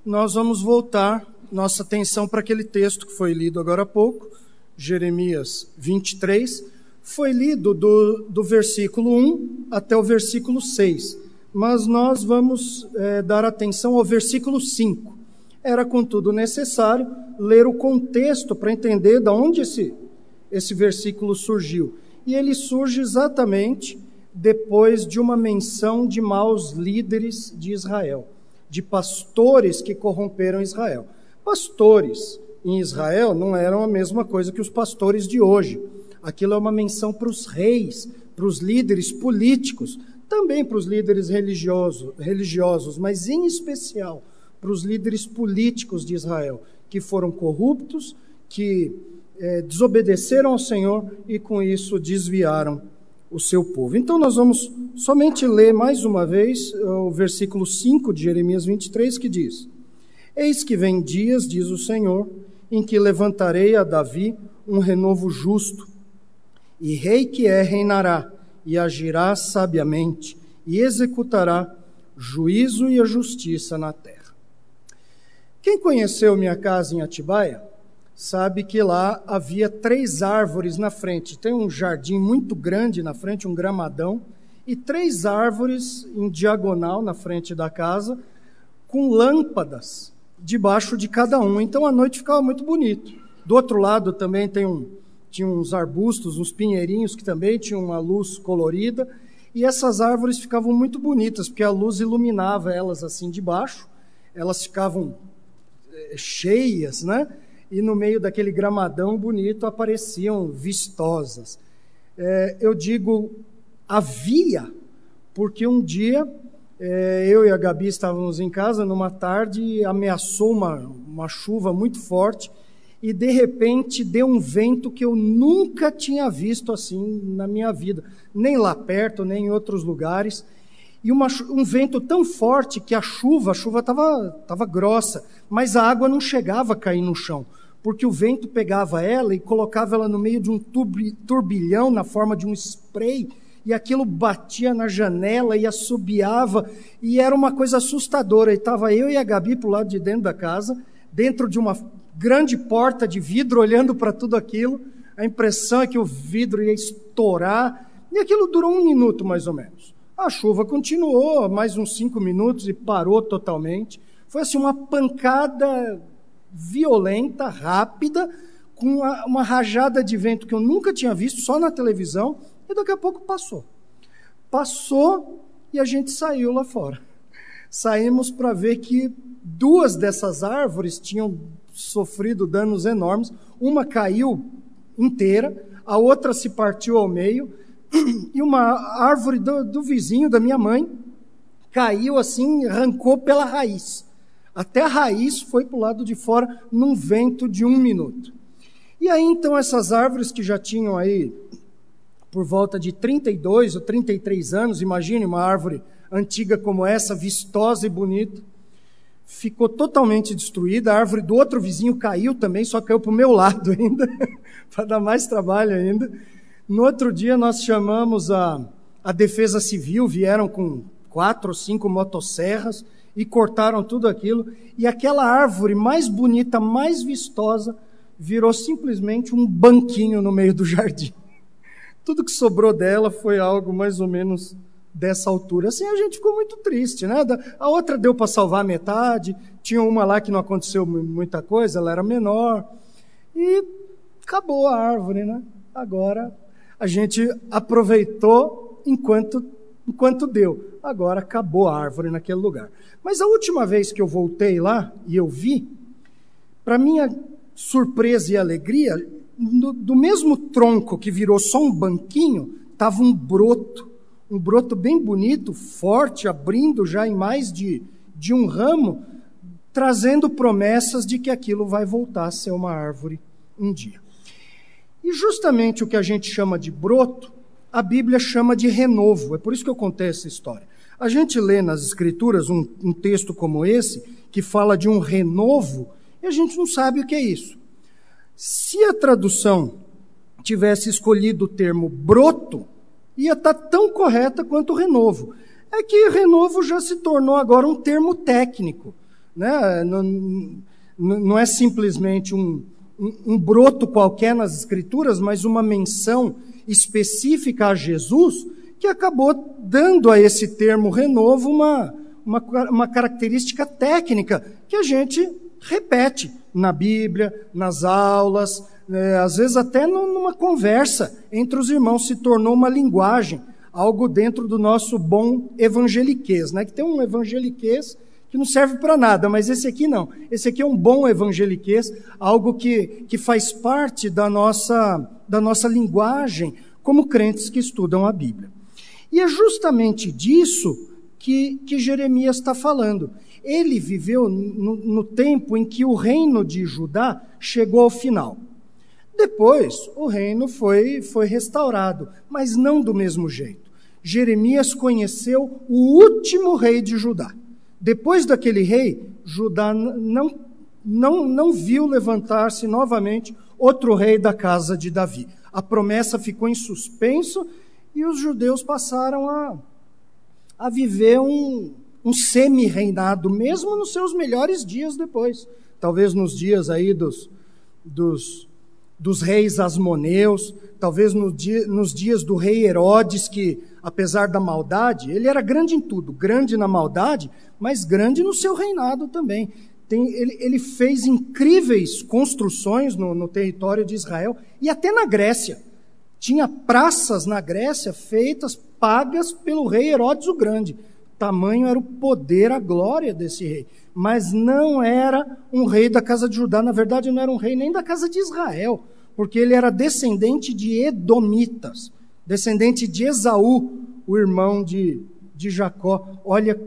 nós vamos voltar nossa atenção para aquele texto que foi lido agora há pouco, Jeremias 23, foi lido do versículo 1 até o versículo 6, mas nós vamos dar atenção ao versículo 5. Era, contudo, necessário ler o contexto para entender de onde esse versículo surgiu. E ele surge exatamente depois de uma menção de maus líderes de Israel, de pastores que corromperam Israel. Pastores em Israel não eram a mesma coisa que os pastores de hoje. Aquilo é uma menção para os reis, para os líderes políticos, também para os líderes religiosos, mas em especial para os líderes políticos de Israel, que foram corruptos, que desobedeceram ao Senhor e com isso desviaram o seu povo. Então nós vamos somente ler mais uma vez o versículo 5 de Jeremias 23, que diz: Eis que vem dias, diz o Senhor, em que levantarei a Davi um renovo justo, e rei que reinará, e agirá sabiamente, e executará juízo e a justiça na terra. Quem conheceu minha casa em Atibaia, sabe que lá havia 3 árvores na frente. Tem um jardim muito grande na frente, um gramadão, e 3 árvores em diagonal na frente da casa, com lâmpadas debaixo de cada um. Então a noite ficava muito bonito. Do outro lado também tinha uns arbustos, uns pinheirinhos que também tinham uma luz colorida, e essas árvores ficavam muito bonitas, porque a luz iluminava elas assim de baixo, elas ficavam cheias, né? E no meio daquele gramadão bonito apareciam vistosas. Eu digo havia, porque um dia eu e a Gabi estávamos em casa numa tarde e ameaçou uma chuva muito forte e de repente deu um vento que eu nunca tinha visto assim na minha vida, nem lá perto, nem em outros lugares. E um vento tão forte que a chuva estava grossa, mas a água não chegava a cair no chão, porque o vento pegava ela e colocava ela no meio de um turbilhão na forma de um spray, e aquilo batia na janela e assobiava, e era uma coisa assustadora. E estava eu e a Gabi para o lado de dentro da casa, dentro de uma grande porta de vidro, olhando para tudo aquilo. A impressão é que o vidro ia estourar, e aquilo durou 1 minuto mais ou menos. A chuva continuou mais uns 5 minutos e parou totalmente. Foi assim uma pancada violenta, rápida, com uma rajada de vento que eu nunca tinha visto, só na televisão, e daqui a pouco passou. Passou e a gente saiu lá fora. Saímos para ver que 2 dessas árvores tinham sofrido danos enormes. Uma caiu inteira, a outra se partiu ao meio, e uma árvore do vizinho, da minha mãe, caiu assim, arrancou pela raiz. Até a raiz foi para o lado de fora, num vento de 1 minuto. E aí, então, essas árvores que já tinham aí, por volta de 32 ou 33 anos, imagine uma árvore antiga como essa, vistosa e bonita, ficou totalmente destruída. A árvore do outro vizinho caiu também, só caiu para o meu lado ainda, para dar mais trabalho ainda. No outro dia nós chamamos a Defesa Civil, vieram com 4 ou 5 motosserras e cortaram tudo aquilo, e aquela árvore mais bonita, mais vistosa, virou simplesmente um banquinho no meio do jardim. Tudo que sobrou dela foi algo mais ou menos dessa altura. Assim a gente ficou muito triste, né? A outra deu para salvar a metade, tinha uma lá que não aconteceu muita coisa, ela era menor, e acabou a árvore, né? Agora a gente aproveitou enquanto deu. Agora acabou a árvore naquele lugar. Mas a última vez que eu voltei lá e eu vi, para minha surpresa e alegria, do mesmo tronco que virou só um banquinho, estava um broto bem bonito, forte, abrindo já em mais de um ramo, trazendo promessas de que aquilo vai voltar a ser uma árvore um dia. E justamente o que a gente chama de broto, a Bíblia chama de renovo. É por isso que eu contei essa história. A gente lê nas Escrituras um texto como esse, que fala de um renovo, e a gente não sabe o que é isso. Se a tradução tivesse escolhido o termo broto, ia estar tão correta quanto renovo. É que renovo já se tornou agora um termo técnico. né? Não é simplesmente um broto qualquer nas Escrituras, mas uma menção específica a Jesus, que acabou dando a esse termo renovo uma característica técnica que a gente repete na Bíblia, nas aulas, às vezes até numa conversa entre os irmãos, se tornou uma linguagem, algo dentro do nosso bom evangeliquez, né? Que tem um evangeliquez que não serve para nada, mas esse aqui não. Esse aqui é um bom evangeliquez, algo que faz parte da nossa linguagem como crentes que estudam a Bíblia. E é justamente disso que Jeremias está falando. Ele viveu no tempo em que o reino de Judá chegou ao final. Depois, o reino foi restaurado, mas não do mesmo jeito. Jeremias conheceu o último rei de Judá. Depois daquele rei, Judá não viu levantar-se novamente outro rei da casa de Davi. A promessa ficou em suspenso e os judeus passaram a viver um semi-reinado, mesmo nos seus melhores dias depois. Talvez nos dias aí dos reis asmoneus, talvez nos dias do rei Herodes, que, apesar da maldade, ele era grande em tudo, grande na maldade, mas grande no seu reinado também. Ele fez incríveis construções no território de Israel e até na Grécia. Tinha praças na Grécia feitas, pagas pelo rei Herodes o Grande. Tamanho era o poder, a glória desse rei. Mas não era um rei da casa de Judá. Na verdade, não era um rei nem da casa de Israel, porque ele era descendente de Edomitas, descendente de Esaú, o irmão de Jacó. Olha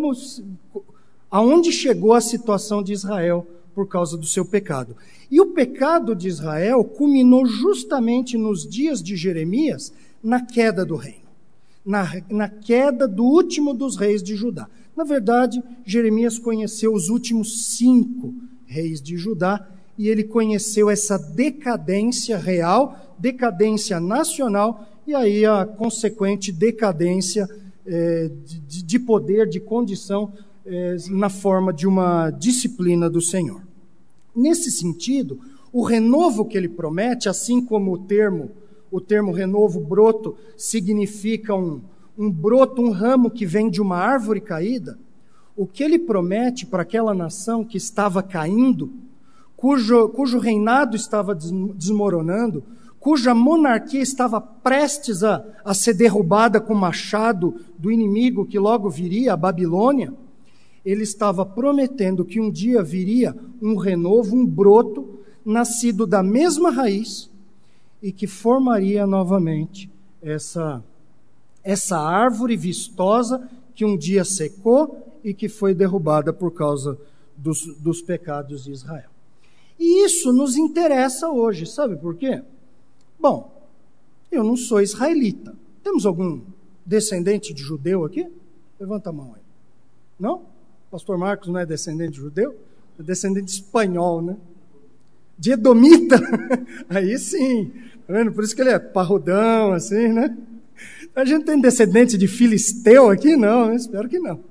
aonde chegou a situação de Israel por causa do seu pecado. E o pecado de Israel culminou justamente nos dias de Jeremias, na queda do reino, na queda do último dos reis de Judá. Na verdade, Jeremias conheceu os últimos 5 reis de Judá, e ele conheceu essa decadência real, decadência nacional, e aí a consequente decadência de poder, de condição, na forma de uma disciplina do Senhor. Nesse sentido, o renovo que ele promete, assim como o termo renovo, broto, significa um broto, um ramo que vem de uma árvore caída, o que ele promete para aquela nação que estava caindo, cujo reinado estava desmoronando, cuja monarquia estava prestes a ser derrubada com o machado do inimigo que logo viria, a Babilônia, ele estava prometendo que um dia viria um renovo, um broto, nascido da mesma raiz e que formaria novamente essa árvore vistosa que um dia secou e que foi derrubada por causa dos pecados de Israel. E isso nos interessa hoje, sabe por quê? Bom, eu não sou israelita. Temos algum descendente de judeu aqui? Levanta a mão aí. Não? Pastor Marcos não é descendente de judeu? É descendente de espanhol, né? De edomita? Aí sim. Tá vendo? Por isso que ele é parrudão, assim, né? A gente tem descendente de filisteu aqui? Não, né? Espero que não.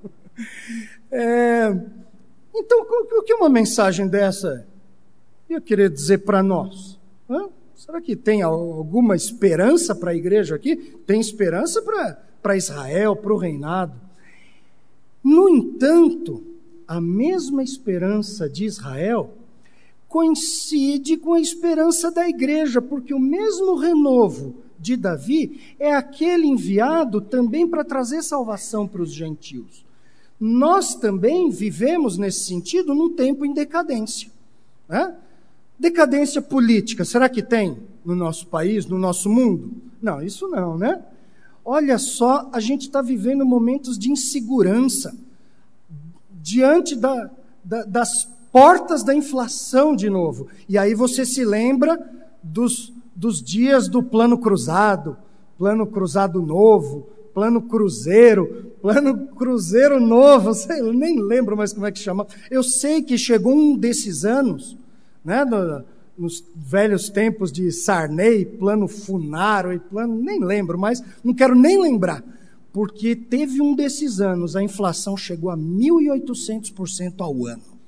Então, o que uma mensagem dessa eu queria dizer para nós? Será que tem alguma esperança para a igreja aqui? Tem esperança para Israel, para o reinado. No entanto, a mesma esperança de Israel coincide com a esperança da igreja, porque o mesmo renovo de Davi é aquele enviado também para trazer salvação para os gentios. Nós também vivemos, nesse sentido, num tempo em decadência. Né? Decadência política, será que tem no nosso país, no nosso mundo? Não, isso não, né? Olha só, a gente está vivendo momentos de insegurança, diante das portas da inflação de novo. E aí você se lembra dos dias do plano cruzado novo, plano cruzeiro novo, eu nem lembro mais como é que chama. Eu sei que chegou um desses anos, né, nos velhos tempos de Sarney, plano Funaro, e nem lembro mais, não quero nem lembrar, porque teve um desses anos, a inflação chegou a 1.800% ao ano.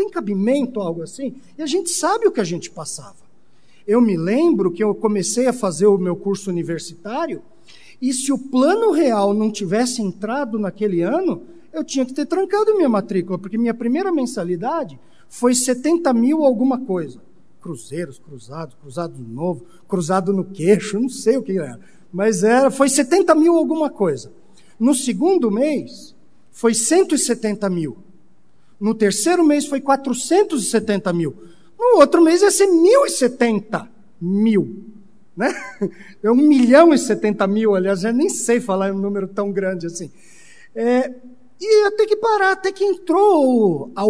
tem cabimento algo assim? E a gente sabe o que a gente passava. Eu me lembro que eu comecei a fazer o meu curso universitário, e se o Plano Real não tivesse entrado naquele ano, eu tinha que ter trancado minha matrícula, porque minha primeira mensalidade foi 70 mil alguma coisa. Cruzeiros, cruzado novo, cruzado no queixo, não sei o que era. Mas foi 70 mil alguma coisa. No segundo mês, foi 170 mil. No terceiro mês, foi 470 mil. No outro mês, ia ser 1.070 mil. Né? É 1.070.000, aliás, eu nem sei falar um número tão grande assim. E ia ter que parar, até que entrou a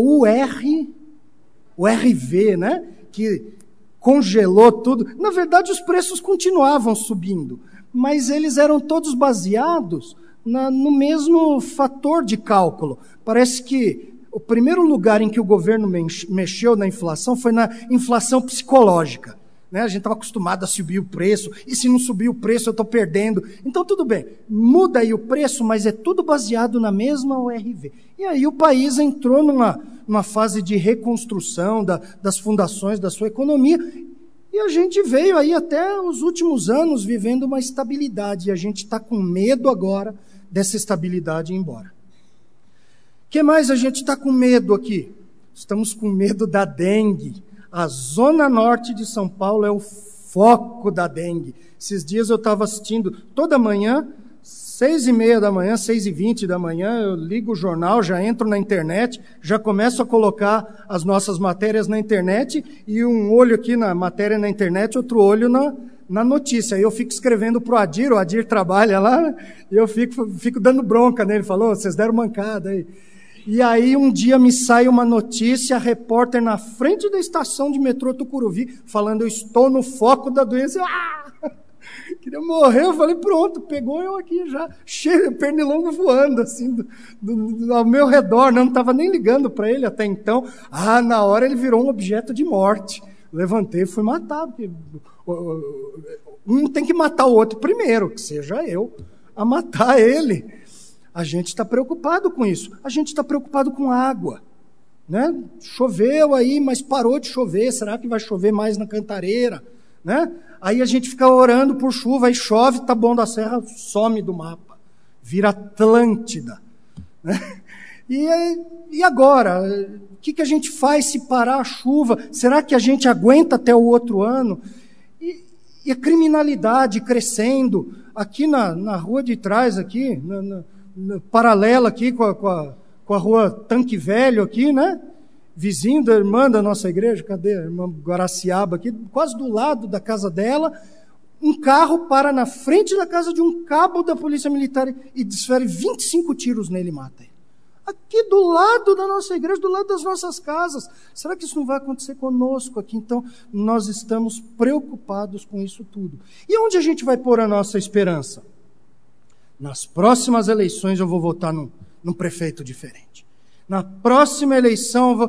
o RV, né? Que congelou tudo. Na verdade, os preços continuavam subindo, mas eles eram todos baseados no mesmo fator de cálculo. Parece que o primeiro lugar em que o governo mexeu na inflação foi na inflação psicológica. Né? A gente estava acostumado a subir o preço, e se não subir o preço eu estou perdendo. Então tudo bem, muda aí o preço, mas é tudo baseado na mesma URV. E aí o país entrou numa fase de reconstrução das fundações da sua economia, e a gente veio aí até os últimos anos vivendo uma estabilidade, e a gente está com medo agora dessa estabilidade ir embora. O que mais a gente está com medo aqui? Estamos com medo da dengue. A zona norte de São Paulo é o foco da dengue. Esses dias eu estava assistindo toda manhã, 6h30 da manhã, 6h20 da manhã, eu ligo o jornal, já entro na internet, já começo a colocar as nossas matérias na internet, e um olho aqui na matéria na internet, outro olho na notícia. Aí eu fico escrevendo para o Adir trabalha lá, né? E eu fico dando bronca nele, falou, vocês deram mancada aí. E aí um dia me sai uma notícia, repórter na frente da estação de metrô Tucuruvi, falando, eu estou no foco da doença. Queria morrer, eu falei, pronto, pegou eu aqui já, cheio, pernilongo voando, assim, ao meu redor, não estava nem ligando para ele até então. Na hora ele virou um objeto de morte. Levantei e fui matar, porque um tem que matar o outro primeiro, que seja eu a matar ele. A gente está preocupado com isso. A gente está preocupado com água. Né? Choveu aí, mas parou de chover. Será que vai chover mais na Cantareira? Né? Aí a gente fica orando por chuva, aí chove, Taboão da Serra some do mapa. Vira Atlântida. Né? E agora? O que a gente faz se parar a chuva? Será que a gente aguenta até o outro ano? E a criminalidade crescendo. Aqui na rua de trás, aqui, paralela aqui com a rua Tanque Velho aqui, né? Vizinho da irmã da nossa igreja, cadê a irmã Guaraciaba aqui, quase do lado da casa dela, um carro para na frente da casa de um cabo da polícia militar e desfere 25 tiros nele e mata ele. Aqui do lado da nossa igreja, do lado das nossas casas. Será que isso não vai acontecer conosco aqui? Então, nós estamos preocupados com isso tudo. E onde a gente vai pôr a nossa esperança? Nas próximas eleições eu vou votar num prefeito diferente. Na próxima eleição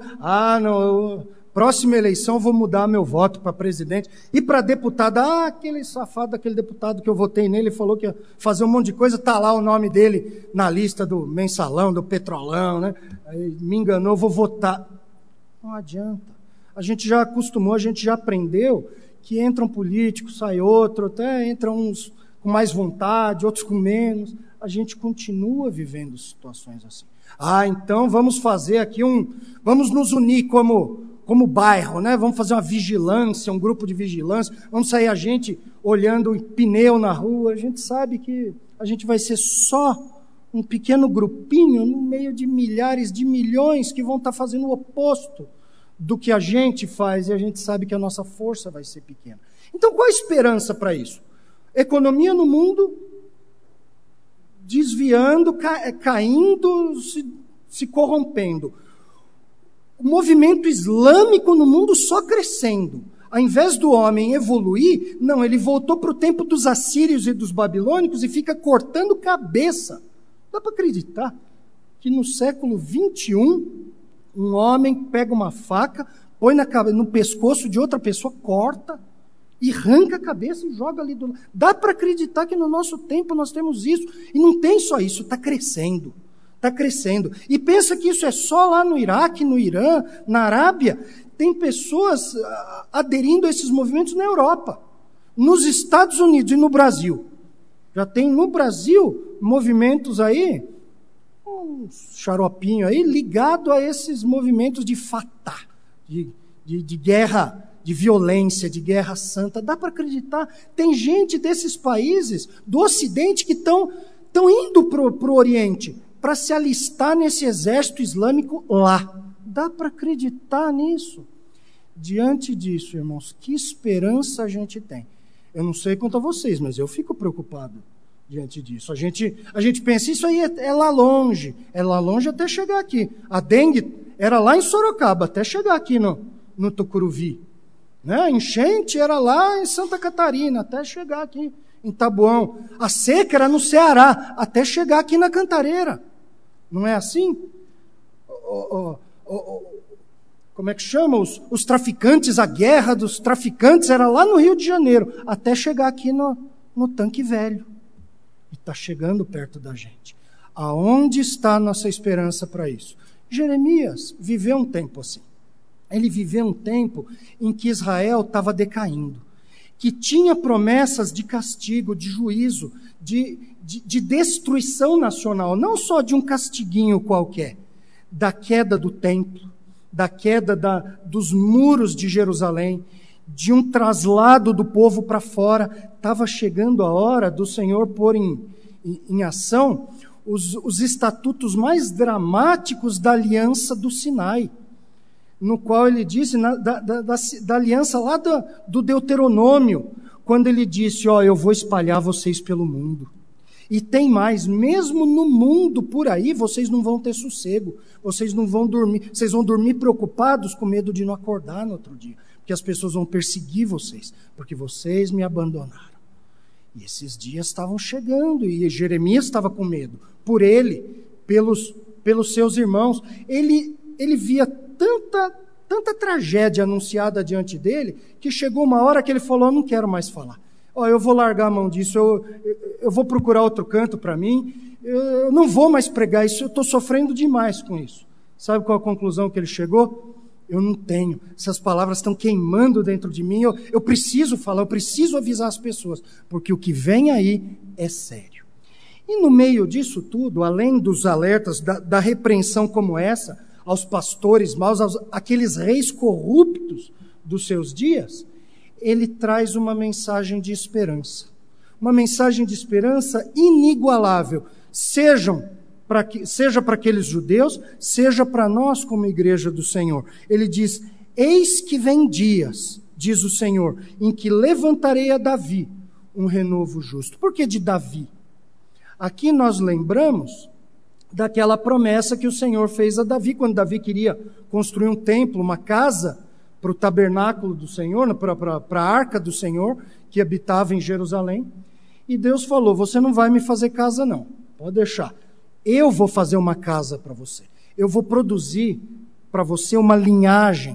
próxima eleição eu vou mudar meu voto para presidente. E para deputado, aquele safado, aquele deputado que eu votei nele, falou que ia fazer um monte de coisa, está lá o nome dele na lista do mensalão, do petrolão, né? Aí me enganou, eu vou votar. Não adianta. A gente já acostumou, a gente já aprendeu que entra um político, sai outro, até entra uns com mais vontade, outros com menos. A gente continua vivendo situações assim. Então vamos fazer aqui vamos nos unir como bairro, né? Vamos fazer uma vigilância, um grupo de vigilância, vamos sair a gente olhando o pneu na rua. A gente sabe que a gente vai ser só um pequeno grupinho no meio de milhares de milhões que vão estar fazendo o oposto do que a gente faz, e a gente sabe que a nossa força vai ser pequena. Então qual a esperança para isso? Economia no mundo desviando, caindo, se corrompendo. O movimento islâmico no mundo só crescendo. Ao invés do homem evoluir, não, ele voltou para o tempo dos assírios e dos babilônicos e fica cortando cabeça. Dá para acreditar que no século XXI, um homem pega uma faca, põe no pescoço de outra pessoa, corta e arranca a cabeça e joga ali do lado. Dá para acreditar que no nosso tempo nós temos isso. E não tem só isso, está crescendo. está crescendo. E pensa que isso é só lá no Iraque, no Irã, na Arábia. Tem pessoas aderindo a esses movimentos na Europa, nos Estados Unidos e no Brasil. Já tem no Brasil movimentos aí, um xaropinho aí, ligado a esses movimentos de Fatah, de guerra, de violência, de guerra santa. Dá para acreditar? Tem gente desses países do Ocidente que estão indo para o Oriente para se alistar nesse exército islâmico lá. Dá para acreditar nisso? Diante disso, irmãos, que esperança a gente tem? Eu não sei quanto a vocês, mas eu fico preocupado diante disso. A gente pensa, isso aí é lá longe até chegar aqui. A dengue era lá em Sorocaba, até chegar aqui no Tucuruvi. Né? A enchente era lá em Santa Catarina, até chegar aqui em Taboão. A seca era no Ceará, até chegar aqui na Cantareira. Não é assim? Como é que chama? Os traficantes, a guerra dos traficantes era lá no Rio de Janeiro, até chegar aqui no Tanque Velho. E está chegando perto da gente. Aonde está a nossa esperança para isso? Jeremias viveu um tempo assim. Ele viveu um tempo em que Israel estava decaindo, que tinha promessas de castigo, de juízo, de destruição nacional, não só de um castiguinho qualquer, da queda do templo, da queda dos muros de Jerusalém, de um traslado do povo para fora. Estava chegando a hora do Senhor pôr em ação os estatutos mais dramáticos da aliança do Sinai, no qual ele disse, da aliança lá do Deuteronômio, quando ele disse, eu vou espalhar vocês pelo mundo. E tem mais, mesmo no mundo por aí, vocês não vão ter sossego, vocês não vão dormir, vocês vão dormir preocupados com medo de não acordar no outro dia, porque as pessoas vão perseguir vocês, porque vocês me abandonaram. E esses dias estavam chegando, e Jeremias estava com medo, por ele, pelos seus irmãos. Ele via tanta tragédia anunciada diante dele, que chegou uma hora que ele falou, não quero mais falar. Eu vou largar a mão disso, eu vou procurar outro canto para mim, eu não vou mais pregar isso, eu estou sofrendo demais com isso. Sabe qual a conclusão que ele chegou? Eu não tenho, essas palavras estão queimando dentro de mim, eu preciso falar, eu preciso avisar as pessoas, porque o que vem aí é sério. E no meio disso tudo, além dos alertas da repreensão como essa, aos pastores maus, aqueles reis corruptos dos seus dias, ele traz uma mensagem de esperança. Uma mensagem de esperança inigualável, seja para aqueles judeus, seja para nós como igreja do Senhor. Ele diz, eis que vem dias, diz o Senhor, em que levantarei a Davi um renovo justo. Por que de Davi? Aqui nós lembramos daquela promessa que o Senhor fez a Davi, quando Davi queria construir um templo, uma casa, para o tabernáculo do Senhor, para a arca do Senhor, que habitava em Jerusalém. E Deus falou, você não vai me fazer casa não, pode deixar. Eu vou fazer uma casa para você. Eu vou produzir para você uma linhagem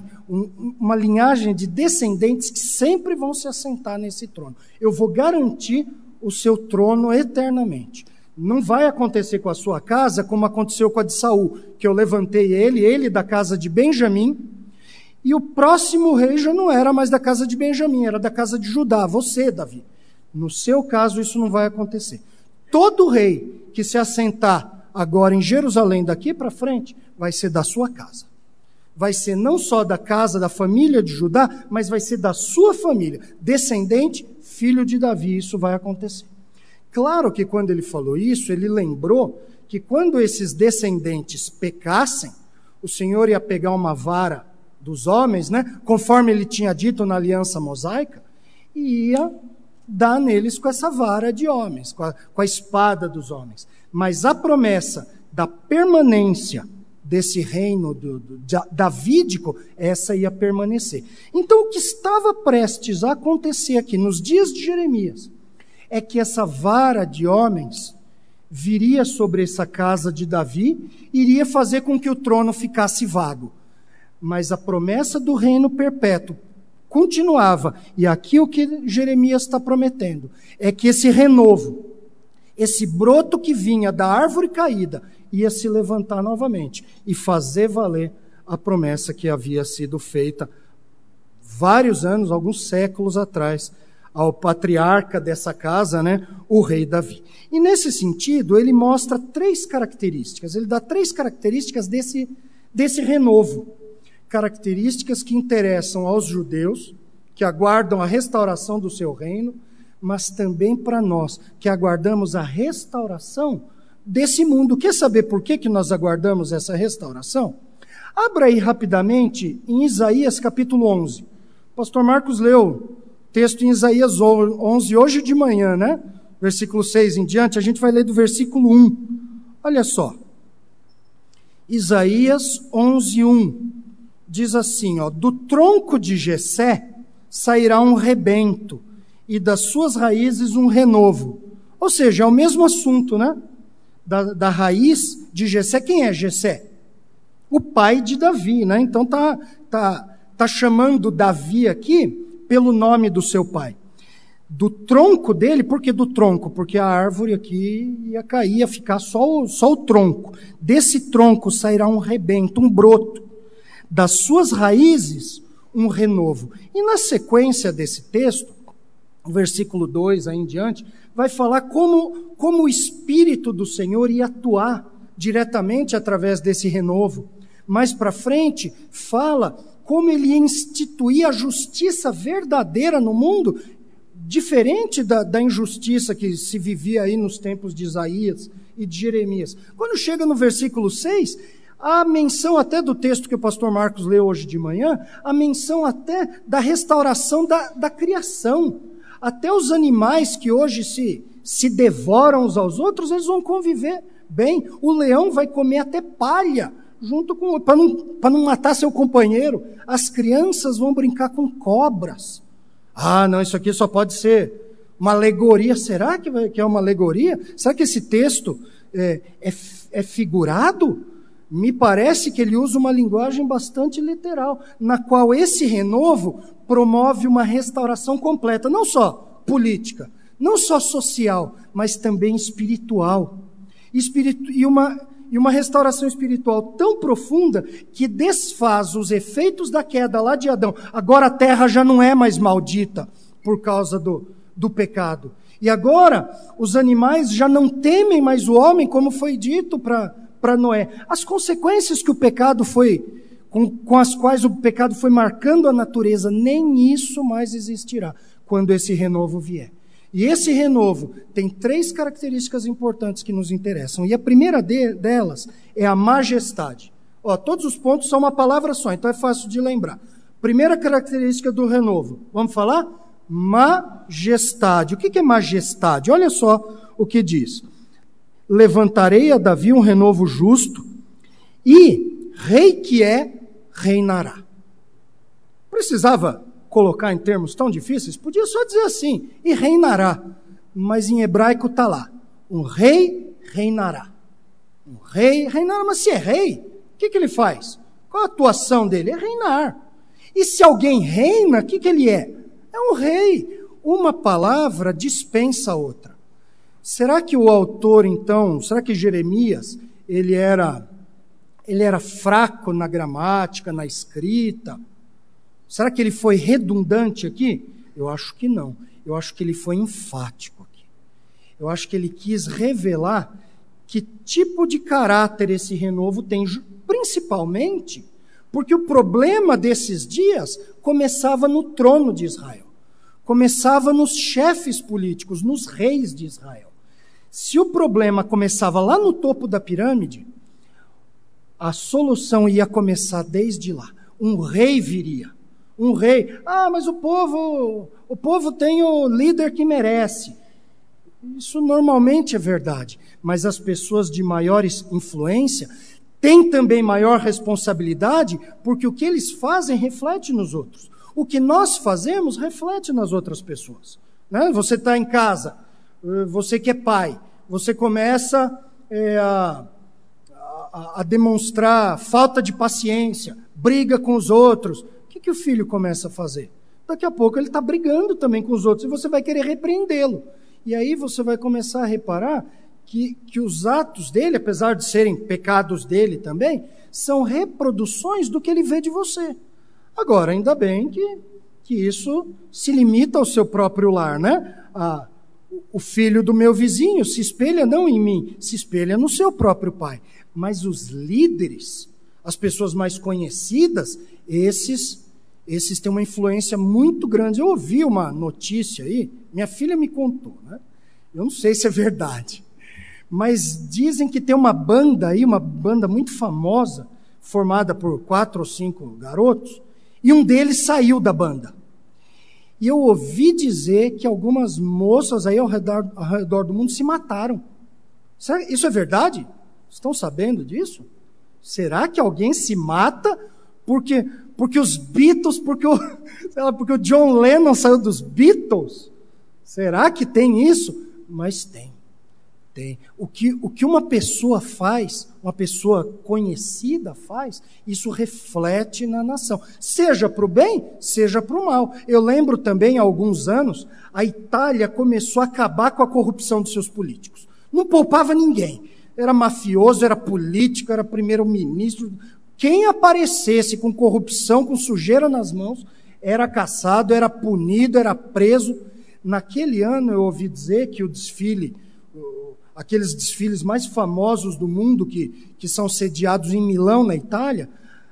de descendentes que sempre vão se assentar nesse trono. Eu vou garantir o seu trono eternamente. Não vai acontecer com a sua casa como aconteceu com a de Saul, que eu levantei ele da casa de Benjamim, e o próximo rei já não era mais da casa de Benjamim, era da casa de Judá, você, Davi. No seu caso, isso não vai acontecer. Todo rei que se assentar agora em Jerusalém daqui para frente, vai ser da sua casa. Vai ser não só da casa da família de Judá, mas vai ser da sua família, descendente, filho de Davi, isso vai acontecer. Claro que quando ele falou isso, ele lembrou que quando esses descendentes pecassem, o Senhor ia pegar uma vara dos homens, né, conforme ele tinha dito na aliança mosaica, e ia dar neles com essa vara de homens, com a espada dos homens. Mas a promessa da permanência desse reino davídico, essa ia permanecer. Então o que estava prestes a acontecer aqui nos dias de Jeremias, é que essa vara de homens viria sobre essa casa de Davi, iria fazer com que o trono ficasse vago. Mas a promessa do reino perpétuo continuava. E aqui o que Jeremias está prometendo é que esse renovo, esse broto que vinha da árvore caída, ia se levantar novamente e fazer valer a promessa que havia sido feita vários anos, alguns séculos atrás, ao patriarca dessa casa, né, o rei Davi. E nesse sentido, ele mostra 3 características, ele dá 3 características desse renovo. Características que interessam aos judeus, que aguardam a restauração do seu reino, mas também para nós, que aguardamos a restauração desse mundo. Quer saber por que nós aguardamos essa restauração? Abra aí rapidamente em Isaías capítulo 11. O pastor Marcos leu texto em Isaías 11, hoje de manhã, né? Versículo 6 em diante, a gente vai ler do versículo 1. Olha só. Isaías 11, 1. Diz assim, ó, do tronco de Jessé sairá um rebento, e das suas raízes um renovo. Ou seja, é o mesmo assunto, né? Da raiz de Jessé. Quem é Jessé? O pai de Davi, né? Então tá chamando Davi aqui pelo nome do seu pai. Do tronco dele, por que do tronco? Porque a árvore aqui ia cair, ia ficar só o tronco. Desse tronco sairá um rebento, um broto. Das suas raízes, um renovo. E na sequência desse texto, o versículo 2 aí em diante, vai falar como o Espírito do Senhor ia atuar diretamente através desse renovo. Mais para frente, fala como ele ia instituir a justiça verdadeira no mundo, diferente da injustiça que se vivia aí nos tempos de Isaías e de Jeremias. Quando chega no versículo 6, a menção até do texto que o pastor Marcos leu hoje de manhã, a menção até da restauração da criação. Até os animais que hoje se devoram uns aos outros, eles vão conviver bem. O leão vai comer até palha, junto com para não matar seu companheiro. As crianças vão brincar com cobras. Ah, não, isso aqui só pode ser uma alegoria. Será que é uma alegoria? Será que esse texto é figurado? Me parece que ele usa uma linguagem bastante literal, na qual esse renovo promove uma restauração completa, não só política, não só social, mas também espiritual. E uma restauração espiritual tão profunda que desfaz os efeitos da queda lá de Adão. Agora a terra já não é mais maldita por causa do pecado. E agora os animais já não temem mais o homem, como foi dito para Noé. As consequências que o pecado com as quais o pecado foi marcando a natureza, nem isso mais existirá quando esse renovo vier. E esse renovo tem 3 características importantes que nos interessam. E a primeira delas é a majestade. Todos os pontos são uma palavra só, então é fácil de lembrar. Primeira característica do renovo. Vamos falar? Majestade. O que é majestade? Olha só o que diz. Levantarei a Davi um renovo justo, e rei que reinará. Precisava colocar em termos tão difíceis? Podia só dizer assim, e reinará. Mas em hebraico está lá, um rei reinará. Um rei reinará, mas se é rei, o que ele faz? Qual a atuação dele? É reinar. E se alguém reina, o que ele é? É um rei. Uma palavra dispensa a outra. Será que o autor, então, será que Jeremias, ele era fraco na gramática, na escrita? Será que ele foi redundante aqui? Eu acho que não. Eu acho que ele foi enfático aqui. Eu acho que ele quis revelar que tipo de caráter esse renovo tem, principalmente porque o problema desses dias começava no trono de Israel. Começava nos chefes políticos, nos reis de Israel. Se o problema começava lá no topo da pirâmide, a solução ia começar desde lá. Um rei viria. Um rei. Mas o povo tem o líder que merece. Isso normalmente é verdade. Mas as pessoas de maior influência têm também maior responsabilidade, porque o que eles fazem reflete nos outros. O que nós fazemos reflete nas outras pessoas. Né? Você está em casa, você que é pai, você começa a demonstrar falta de paciência, briga com os outros. O que o filho começa a fazer? Daqui a pouco ele está brigando também com os outros e você vai querer repreendê-lo. E aí você vai começar a reparar que os atos dele, apesar de serem pecados dele também, são reproduções do que ele vê de você. Agora, ainda bem que isso se limita ao seu próprio lar, né? O filho do meu vizinho se espelha não em mim, se espelha no seu próprio pai. Mas os líderes, as pessoas mais conhecidas, esses têm uma influência muito grande. Eu ouvi uma notícia aí, minha filha me contou, né? Eu não sei se é verdade, mas dizem que tem uma banda aí, uma banda muito famosa, formada por 4 ou 5 garotos, e um deles saiu da banda. E eu ouvi dizer que algumas moças aí ao redor do mundo se mataram. Isso é verdade? Estão sabendo disso? Será que alguém se mata porque os Beatles, porque o John Lennon saiu dos Beatles? Será que tem isso? Mas tem. O que uma pessoa faz, uma pessoa conhecida faz, isso reflete na nação. Seja para o bem, seja para o mal. Eu lembro também, há alguns anos, a Itália começou a acabar com a corrupção dos seus políticos. Não poupava ninguém. Era mafioso, era político, era primeiro-ministro. Quem aparecesse com corrupção, com sujeira nas mãos, era caçado, era punido, era preso. Naquele ano eu ouvi dizer que o desfile, aqueles desfiles mais famosos do mundo que são sediados em Milão, na Itália,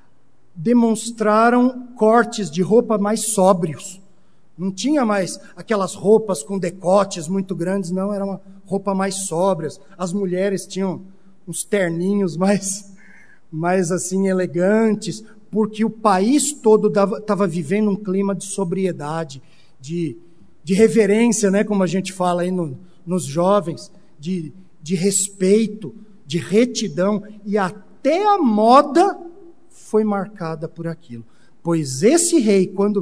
demonstraram cortes de roupa mais sóbrios. Não tinha mais aquelas roupas com decotes muito grandes, não, era uma roupa mais sóbrias. As mulheres tinham uns terninhos mais assim elegantes, porque o país todo estava vivendo um clima de sobriedade, de reverência, né, como a gente fala aí nos jovens, de respeito, de retidão, e até a moda foi marcada por aquilo. Pois esse rei, quando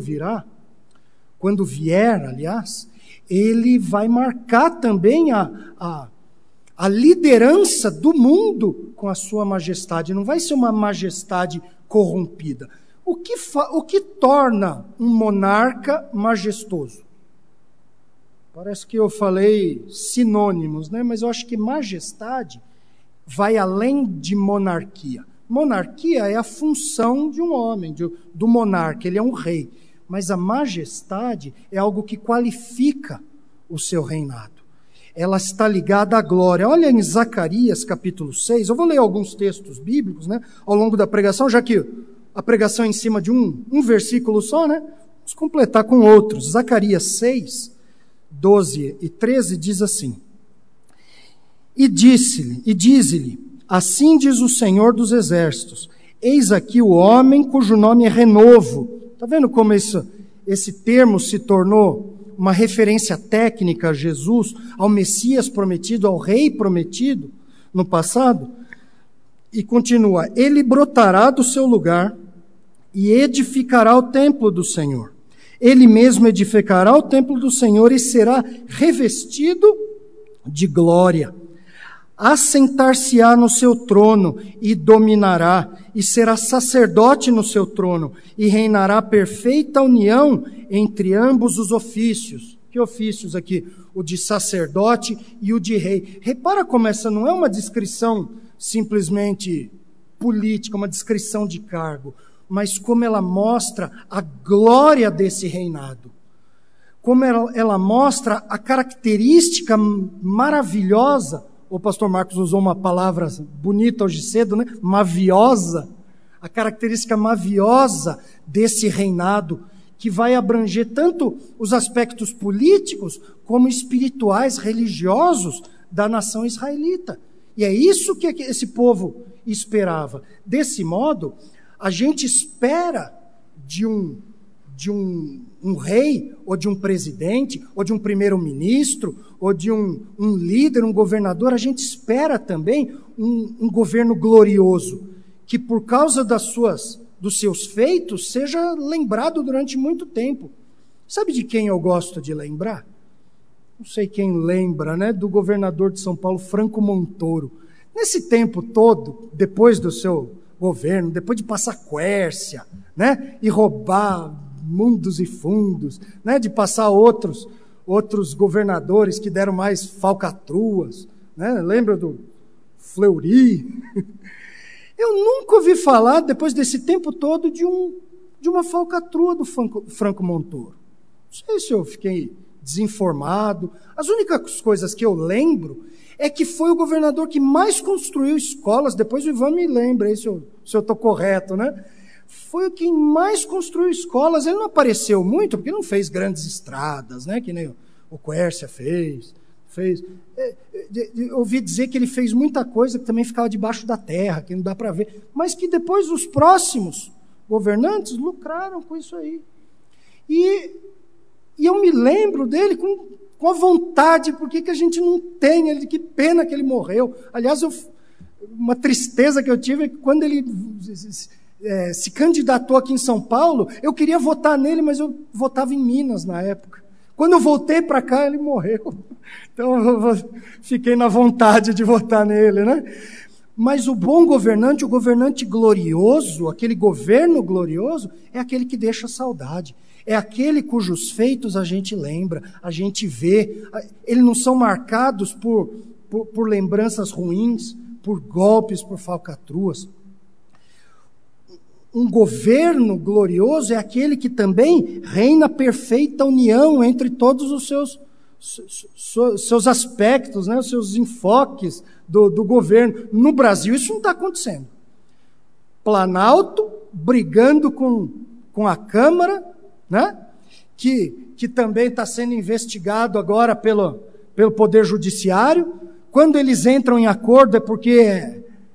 vier, aliás, ele vai marcar também a liderança do mundo com a sua majestade. Não vai ser uma majestade corrompida. O que torna um monarca majestoso? Parece que eu falei sinônimos, né? Mas eu acho que majestade vai além de monarquia. Monarquia é a função de um homem, do monarca, ele é um rei. Mas a majestade é algo que qualifica o seu reinado. Ela está ligada à glória. Olha em Zacarias capítulo 6, eu vou ler alguns textos bíblicos, né, ao longo da pregação, já que a pregação é em cima de um versículo só, né? Vamos completar com outros. Zacarias 6, 12 e 13 diz assim: E dize-lhe, assim diz o Senhor dos Exércitos, eis aqui o homem cujo nome é Renovo. Está vendo como esse termo se tornou uma referência técnica a Jesus, ao Messias prometido, ao Rei prometido no passado? E continua: ele brotará do seu lugar e edificará o templo do Senhor. Ele mesmo edificará o templo do Senhor e será revestido de glória. Assentar-se-á no seu trono e dominará, e será sacerdote no seu trono, e reinará perfeita união entre ambos os ofícios. Que ofícios aqui? O de sacerdote e o de rei. Repara como essa não é uma descrição simplesmente política, uma descrição de cargo, mas como ela mostra a glória desse reinado. Como ela mostra a característica maravilhosa. O pastor Marcos usou uma palavra bonita hoje cedo, né? Maviosa. A característica maviosa desse reinado, que vai abranger tanto os aspectos políticos como espirituais, religiosos da nação israelita. E é isso que esse povo esperava. Desse modo, a gente espera de um rei, ou de um presidente, ou de um primeiro-ministro, ou de um líder, um governador, a gente espera também um governo glorioso, que por causa dos seus feitos seja lembrado durante muito tempo. Sabe de quem eu gosto de lembrar? Não sei quem lembra, né? Do governador de São Paulo, Franco Montoro. Nesse tempo todo, depois do seu governo, depois de passar quércia, né? E roubar mundos e fundos, né? De passar outros governadores que deram mais falcatruas, né? Lembra do Fleury? Eu nunca ouvi falar, depois desse tempo todo, de uma falcatrua do Franco Montoro. Não sei se eu fiquei desinformado. As únicas coisas que eu lembro é que foi o governador que mais construiu escolas. Depois o Ivan me lembra aí se eu estou correto, né? Foi o que mais construiu escolas. Ele não apareceu muito, porque não fez grandes estradas, né? Que nem o Quércia fez. Ouvi dizer que ele fez muita coisa que também ficava debaixo da terra, que não dá para ver, mas que depois os próximos governantes lucraram com isso aí. E eu me lembro dele com a vontade, porque que a gente não tem ele, que pena que ele morreu. Aliás, uma tristeza que eu tive é que quando ele se candidatou aqui em São Paulo, eu queria votar nele, mas eu votava em Minas na época. Quando eu voltei para cá, ele morreu. Então, eu fiquei na vontade de votar nele, né? Mas o bom governante, o governante glorioso, aquele governo glorioso, é aquele que deixa saudade. É aquele cujos feitos a gente lembra, a gente vê. Eles não são marcados por lembranças ruins, por golpes, por falcatruas. Um governo glorioso é aquele que também reina perfeita união entre todos os seus aspectos, né, os seus enfoques do governo. No Brasil isso não está acontecendo. Planalto brigando com a Câmara, né, que também está sendo investigado agora pelo Poder Judiciário. Quando eles entram em acordo é porque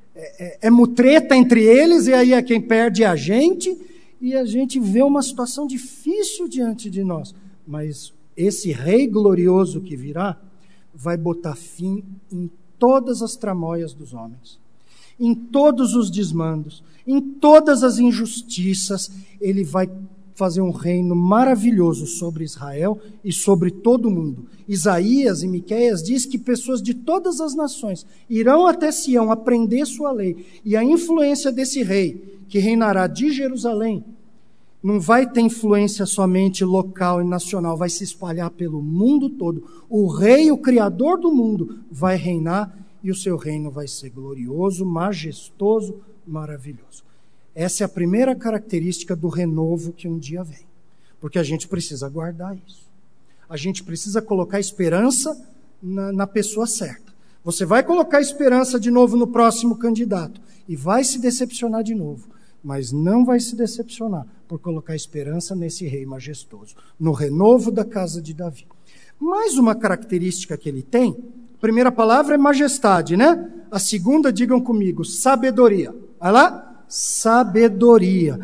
é mutreta entre eles, e aí é quem perde a gente, e a gente vê uma situação difícil diante de nós. Mas esse rei glorioso que virá vai botar fim em todas as tramóias dos homens, em todos os desmandos, em todas as injustiças. Ele vai fazer um reino maravilhoso sobre Israel e sobre todo o mundo. Isaías e Miqueias diz que pessoas de todas as nações irão até Sião aprender sua lei, e a influência desse rei, que reinará de Jerusalém, não vai ter influência somente local e nacional, vai se espalhar pelo mundo todo. O rei, o criador do mundo, vai reinar, e o seu reino vai ser glorioso, majestoso, maravilhoso. Essa é a primeira característica do renovo que um dia vem. Porque a gente precisa guardar isso. A gente precisa colocar esperança na pessoa certa. Você vai colocar esperança de novo no próximo candidato e vai se decepcionar de novo. Mas não vai se decepcionar por colocar esperança nesse rei majestoso, no renovo da casa de Davi. Mais uma característica que ele tem, a primeira palavra é majestade, né? A segunda, digam comigo, sabedoria. Vai lá? Sabedoria.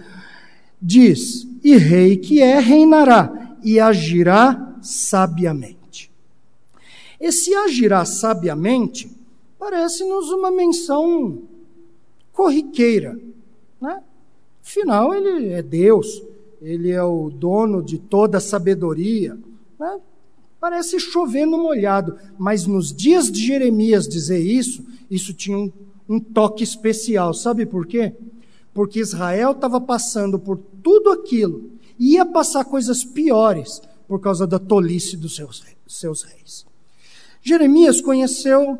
Diz, e rei que é, reinará, e agirá sabiamente. Esse agirá sabiamente parece-nos uma menção corriqueira, né? Afinal, ele é Deus, ele é o dono de toda a sabedoria, né? Parece chover no molhado, mas nos dias de Jeremias dizer isso tinha um toque especial. Sabe por quê? Porque Israel estava passando por tudo aquilo, e ia passar coisas piores por causa da tolice dos seus reis. Jeremias conheceu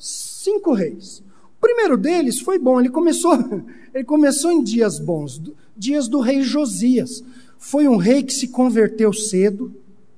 5 reis. O primeiro deles foi bom, ele começou em dias bons, dias do rei Josias. Foi um rei que se converteu cedo,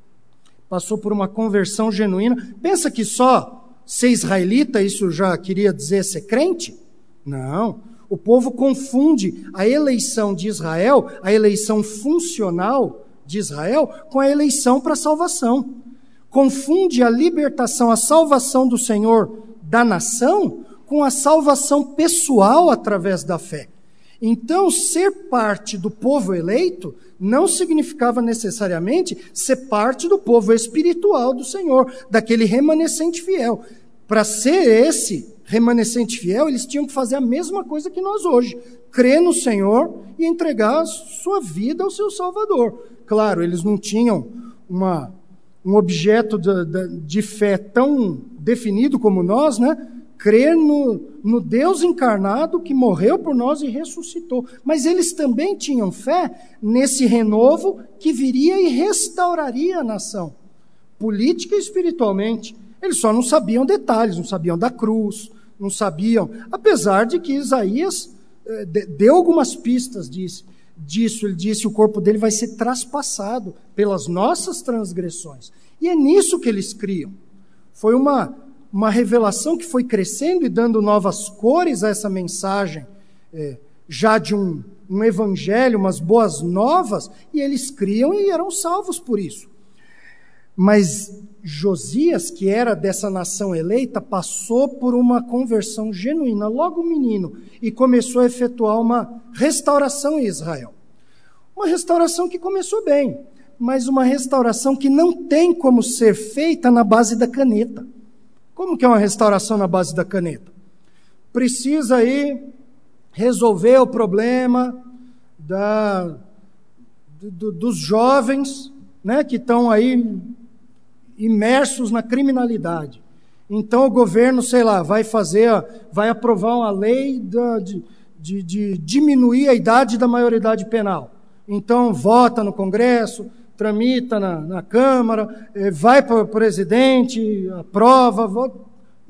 passou por uma conversão genuína. Pensa que só ser israelita, isso já queria dizer ser crente? Não. O povo confunde a eleição de Israel, a eleição funcional de Israel, com a eleição para a salvação. Confunde a libertação, a salvação do Senhor da nação, com a salvação pessoal através da fé. Então, ser parte do povo eleito não significava necessariamente ser parte do povo espiritual do Senhor, daquele remanescente fiel. Para ser esse remanescente fiel, eles tinham que fazer a mesma coisa que nós hoje, crer no Senhor e entregar a sua vida ao seu Salvador. Claro, eles não tinham um objeto de fé tão definido como nós, né? Crer no Deus encarnado que morreu por nós e ressuscitou. Mas eles também tinham fé nesse renovo que viria e restauraria a nação, política e espiritualmente. Eles só não sabiam detalhes, não sabiam da cruz, não sabiam, apesar de que Isaías deu algumas pistas disso. Ele disse: o corpo dele vai ser traspassado pelas nossas transgressões. E é nisso que eles criam. Foi uma revelação que foi crescendo e dando novas cores a essa mensagem, já de um evangelho, umas boas novas, e eles criam e eram salvos por isso. Mas Josias, que era dessa nação eleita, passou por uma conversão genuína, logo menino, e começou a efetuar uma restauração em Israel. Uma restauração que começou bem, mas uma restauração que não tem como ser feita na base da caneta. Como que é uma restauração na base da caneta? Precisa aí resolver o problema dos jovens, né, que estão aí imersos na criminalidade. Então o governo, sei lá, vai aprovar uma lei de diminuir a idade da maioridade penal. Então vota no Congresso, tramita na Câmara, vai para o presidente, aprova, vota.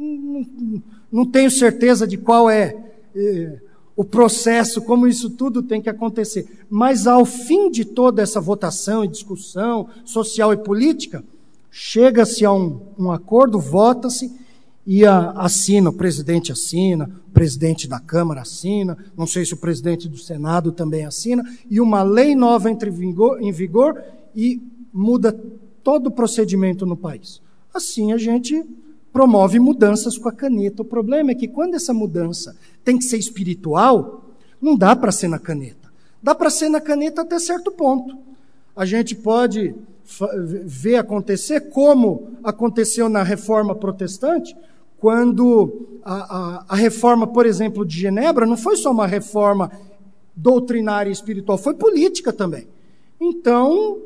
Não tenho certeza de qual é o processo, como isso tudo tem que acontecer. Mas ao fim de toda essa votação e discussão social e política, chega-se a um acordo, vota-se e assina, o presidente assina, o presidente da Câmara assina, não sei se o presidente do Senado também assina, e uma lei nova entra em vigor e muda todo o procedimento no país. Assim a gente promove mudanças com a caneta. O problema é que quando essa mudança tem que ser espiritual, não dá para ser na caneta. Dá para ser na caneta até certo ponto. A gente pode ver acontecer como aconteceu na Reforma Protestante, quando a reforma, por exemplo, de Genebra, não foi só uma reforma doutrinária e espiritual, foi política também. Então,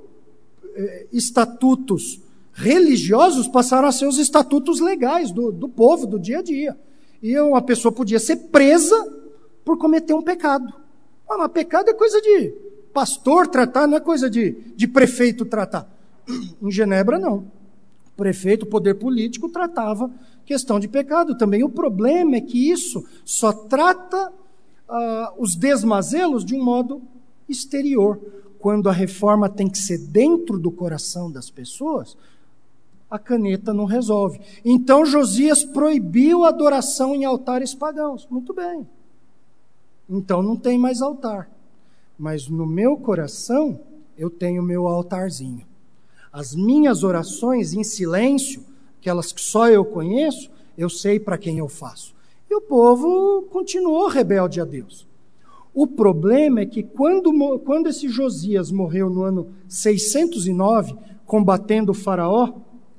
estatutos religiosos passaram a ser os estatutos legais do povo, do dia a dia. E uma pessoa podia ser presa por cometer um pecado. Mas pecado é coisa de pastor tratar, não é coisa de prefeito tratar. Em Genebra, não. O prefeito, o poder político, tratava questão de pecado também. O problema é que isso só trata os desmazelos de um modo exterior. Quando a reforma tem que ser dentro do coração das pessoas, a caneta não resolve. Então Josias proibiu a adoração em altares pagãos. Muito bem. Então não tem mais altar. Mas no meu coração, eu tenho meu altarzinho. As minhas orações em silêncio, aquelas que só eu conheço, eu sei para quem eu faço. E o povo continuou rebelde a Deus. O problema é que quando esse Josias morreu no ano 609, combatendo o faraó,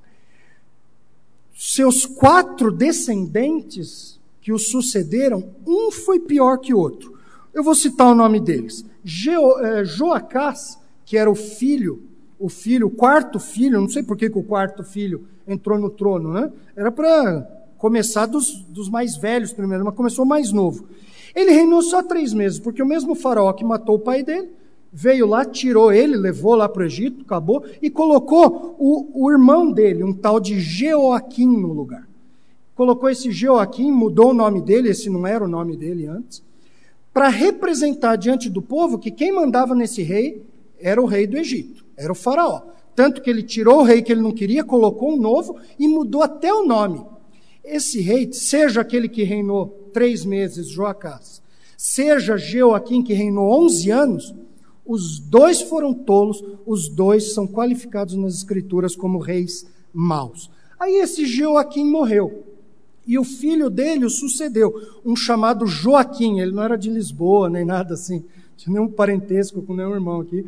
seus 4 descendentes que o sucederam, um foi pior que o outro. Eu vou citar o nome deles. Joacás, que era o quarto filho, não sei por que o quarto filho entrou no trono, né? Era para começar dos mais velhos primeiro, mas começou mais novo. Ele reinou só 3 meses, porque o mesmo faraó que matou o pai dele, veio lá, tirou ele, levou lá para o Egito, acabou, e colocou o irmão dele, um tal de Jeoaquim, no lugar. Colocou esse Jeoaquim, mudou o nome dele, esse não era o nome dele antes, para representar diante do povo que quem mandava nesse rei era o rei do Egito, era o faraó. Tanto que ele tirou o rei que ele não queria, colocou um novo e mudou até o nome. Esse rei, seja aquele que reinou 3 meses, Joacás, seja Jeoaquim, que reinou 11 anos, os 2 foram tolos, os 2 são qualificados nas Escrituras como reis maus. Aí esse Jeoaquim morreu, e o filho dele o sucedeu, um chamado Joaquim. Ele não era de Lisboa, nem nada assim, não tinha nenhum parentesco com nenhum irmão aqui.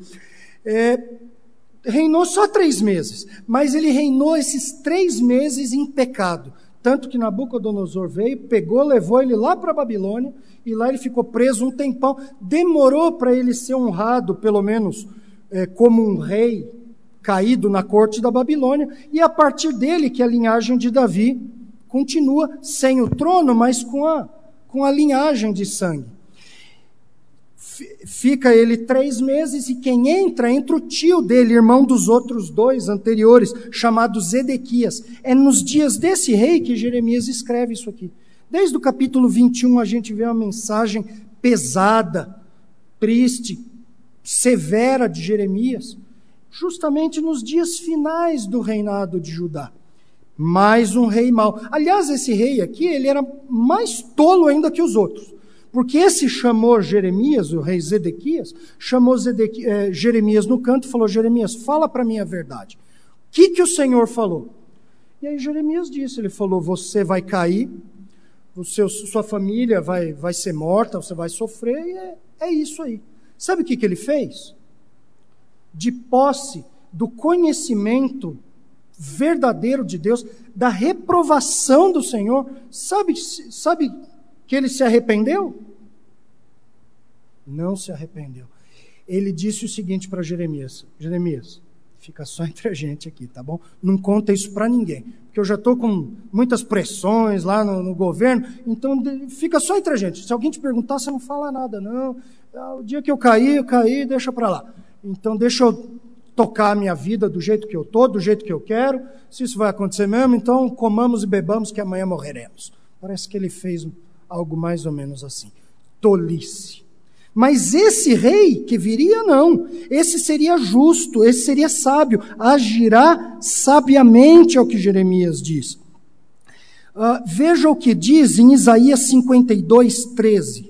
Reinou só 3 meses, mas ele reinou esses 3 meses em pecado. Tanto que Nabucodonosor veio, pegou, levou ele lá para a Babilônia, e lá ele ficou preso um tempão. Demorou para ele ser honrado, pelo menos como um rei caído na corte da Babilônia, e a partir dele que a linhagem de Davi continua sem o trono, mas com a linhagem de sangue. Fica ele 3 meses e quem entra o tio dele, irmão dos outros 2 anteriores, chamado Zedequias. É nos dias desse rei que Jeremias escreve isso aqui. Desde o capítulo 21 a gente vê uma mensagem pesada, triste, severa de Jeremias, justamente nos dias finais do reinado de Judá. Mais um rei mau. Aliás, esse rei aqui, ele era mais tolo ainda que os outros. Porque esse chamou Jeremias, o rei Zedequias, chamou Jeremias no canto e falou: Jeremias, fala para mim a verdade. O que o Senhor falou? E aí Jeremias disse, ele falou: você vai cair, sua família vai ser morta, você vai sofrer, e é isso aí. Sabe o que ele fez? De posse do conhecimento verdadeiro de Deus, da reprovação do Senhor, sabe que ele se arrependeu? Não se arrependeu. Ele disse o seguinte para Jeremias: Jeremias, fica só entre a gente aqui, tá bom? Não conta isso para ninguém, porque eu já estou com muitas pressões lá no governo, então fica só entre a gente. Se alguém te perguntar, você não fala nada, não. O dia que eu caí, deixa para lá. Então deixa eu tocar a minha vida do jeito que eu estou, do jeito que eu quero. Se isso vai acontecer mesmo, então comamos e bebamos que amanhã morreremos. Parece que ele fez algo mais ou menos assim. Tolice. Mas esse rei que viria, não. Esse seria justo, esse seria sábio. Agirá sabiamente, é o que Jeremias diz. Veja o que diz em Isaías 52:13.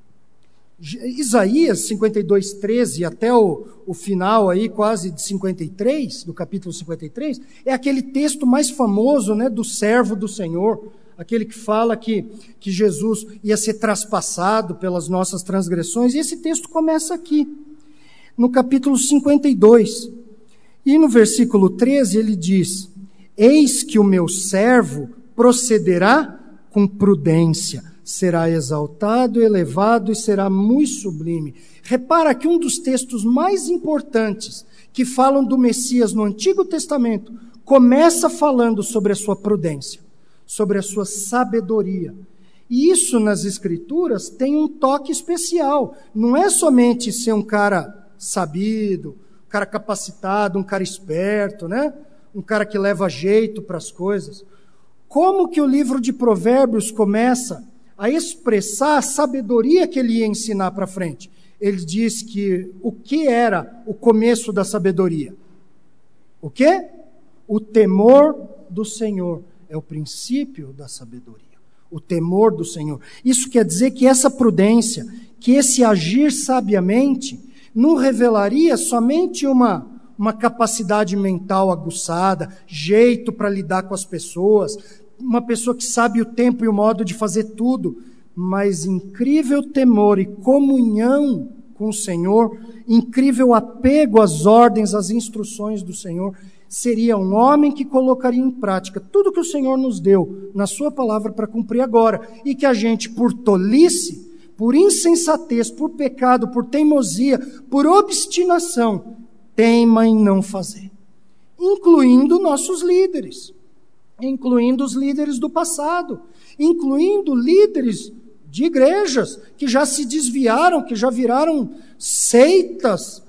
Isaías 52:13 até o final aí quase de 53, do capítulo 53, é aquele texto mais famoso, né, do servo do Senhor, aquele que fala que Jesus ia ser traspassado pelas nossas transgressões, e esse texto começa aqui, no capítulo 52, e no versículo 13 ele diz: eis que o meu servo procederá com prudência, será exaltado, elevado e será muito sublime. Repara que um dos textos mais importantes que falam do Messias no Antigo Testamento começa falando sobre a sua prudência, sobre a sua sabedoria. E isso nas Escrituras tem um toque especial. Não é somente ser um cara sabido, um cara capacitado, um cara esperto, né? Um cara que leva jeito para as coisas. Como que o livro de Provérbios começa a expressar a sabedoria que ele ia ensinar para frente? Ele diz que o que era o começo da sabedoria? O quê? O temor do Senhor é o princípio da sabedoria. O temor do Senhor. Isso quer dizer que essa prudência, que esse agir sabiamente, não revelaria somente uma capacidade mental aguçada, jeito para lidar com as pessoas, uma pessoa que sabe o tempo e o modo de fazer tudo, mas incrível temor e comunhão com o Senhor, incrível apego às ordens, às instruções do Senhor. Seria um homem que colocaria em prática tudo que o Senhor nos deu na sua palavra para cumprir agora, e que a gente, por tolice, por insensatez, por pecado, por teimosia, por obstinação, teima em não fazer, incluindo nossos líderes, incluindo os líderes do passado, incluindo líderes de igrejas que já se desviaram, que já viraram seitas,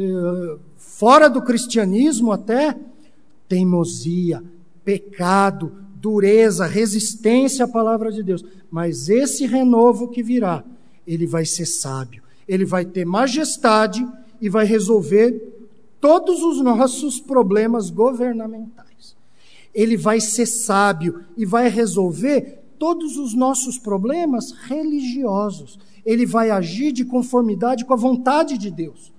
fora do cristianismo até. Teimosia, pecado, dureza, resistência à palavra de Deus. Mas esse renovo que virá, ele vai ser sábio, ele vai ter majestade e vai resolver todos os nossos problemas governamentais. Ele vai ser sábio e vai resolver todos os nossos problemas religiosos. Ele vai agir de conformidade com a vontade de Deus.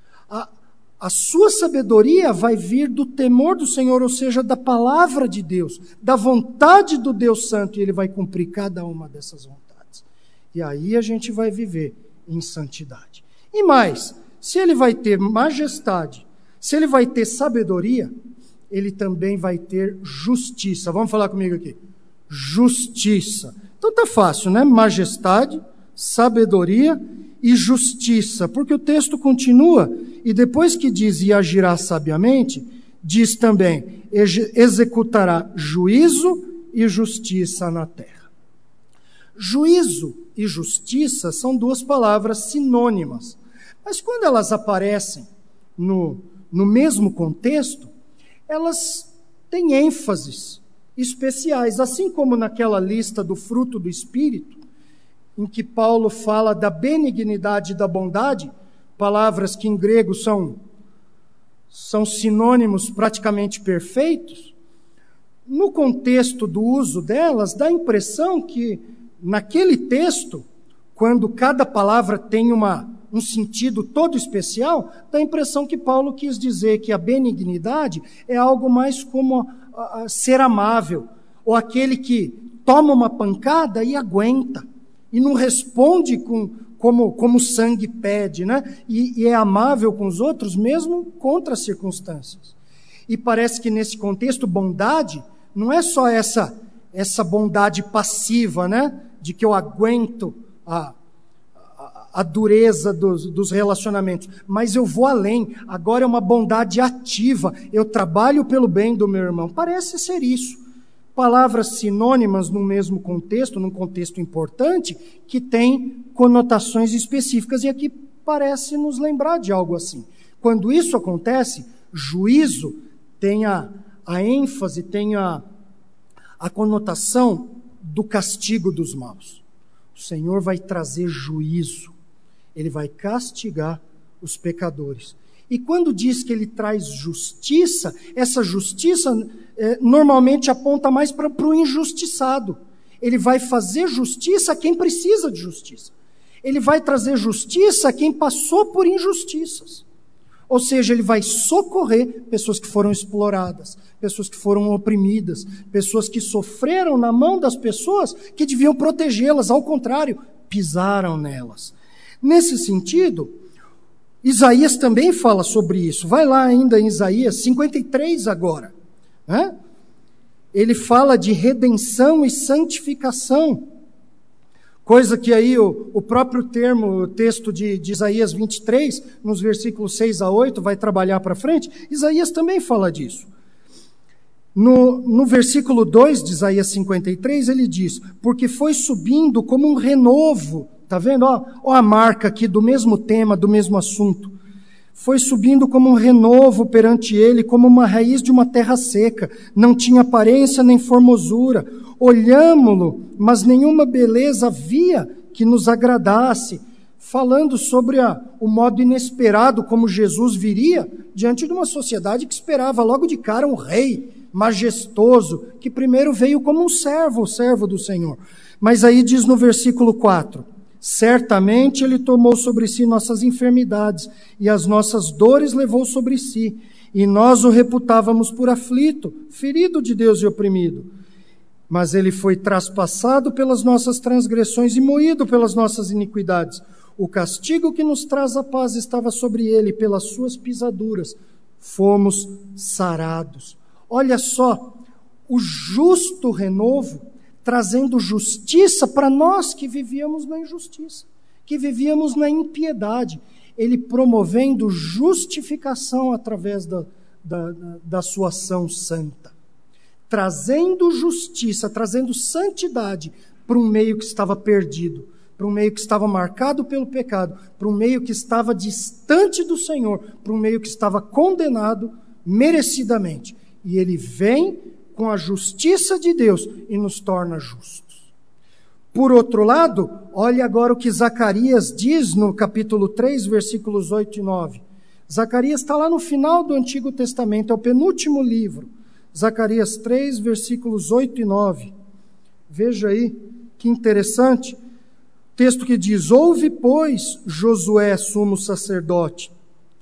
A sua sabedoria vai vir do temor do Senhor, ou seja, da palavra de Deus, da vontade do Deus Santo, e ele vai cumprir cada uma dessas vontades. E aí a gente vai viver em santidade. E mais, se ele vai ter majestade, se ele vai ter sabedoria, ele também vai ter justiça. Vamos falar comigo aqui. Justiça. Então tá fácil, né? Majestade, sabedoria e justiça. Porque o texto continua, e depois que diz e agirá sabiamente, diz também, executará juízo e justiça na terra. Juízo e justiça são duas palavras sinônimas. Mas quando elas aparecem no mesmo contexto, elas têm ênfases especiais. Assim como naquela lista do fruto do Espírito, em que Paulo fala da benignidade e da bondade, palavras que em grego são sinônimos praticamente perfeitos, no contexto do uso delas, dá a impressão que, naquele texto, quando cada palavra tem um sentido todo especial, dá a impressão que Paulo quis dizer que a benignidade é algo mais como ser amável, ou aquele que toma uma pancada e aguenta, e não responde como o sangue pede, né? E é amável com os outros, mesmo contra as circunstâncias. E parece que nesse contexto, bondade não é só essa bondade passiva, né? De que eu aguento a dureza dos relacionamentos, mas eu vou além. Agora é uma bondade ativa, eu trabalho pelo bem do meu irmão. Parece ser isso. Palavras sinônimas no mesmo contexto, num contexto importante, que tem conotações específicas, e aqui parece nos lembrar de algo assim. Quando isso acontece, juízo tem a ênfase, tem a conotação do castigo dos maus. O Senhor vai trazer juízo, Ele vai castigar os pecadores. E quando diz que Ele traz justiça, essa justiça normalmente aponta mais para o injustiçado. Ele vai fazer justiça a quem precisa de justiça. Ele vai trazer justiça a quem passou por injustiças. Ou seja, Ele vai socorrer pessoas que foram exploradas, pessoas que foram oprimidas, pessoas que sofreram na mão das pessoas que deviam protegê-las. Ao contrário, pisaram nelas. Nesse sentido, Isaías também fala sobre isso. Vai lá ainda em Isaías 53 agora. Né? Ele fala de redenção e santificação. Coisa que aí o próprio termo, o texto de Isaías 23, nos versículos 6 a 8, vai trabalhar para frente. Isaías também fala disso. No versículo 2 de Isaías 53, ele diz: porque foi subindo como um renovo. Está vendo? Ó a marca aqui do mesmo tema, do mesmo assunto. Foi subindo como um renovo perante ele, como uma raiz de uma terra seca. Não tinha aparência nem formosura. Olhámo-lo, mas nenhuma beleza havia que nos agradasse. Falando sobre o modo inesperado como Jesus viria diante de uma sociedade que esperava logo de cara um rei majestoso, que primeiro veio como um servo, o servo do Senhor. Mas aí diz no versículo 4... certamente Ele tomou sobre si nossas enfermidades e as nossas dores levou sobre si. E nós o reputávamos por aflito, ferido de Deus e oprimido. Mas Ele foi traspassado pelas nossas transgressões e moído pelas nossas iniquidades. O castigo que nos traz a paz estava sobre Ele, pelas suas pisaduras fomos sarados. Olha só, o justo renovo trazendo justiça para nós que vivíamos na injustiça, que vivíamos na impiedade. Ele promovendo justificação através da sua ação santa. Trazendo justiça, trazendo santidade para um meio que estava perdido, para um meio que estava marcado pelo pecado, para um meio que estava distante do Senhor, para um meio que estava condenado merecidamente. E Ele vem com a justiça de Deus e nos torna justos. Por outro lado, olhe agora o que Zacarias diz no capítulo 3, versículos 8 e 9. Zacarias está lá no final do Antigo Testamento, é o penúltimo livro. Zacarias 3, versículos 8 e 9. Veja aí, que interessante. Texto que diz: ouve, pois, Josué, sumo sacerdote,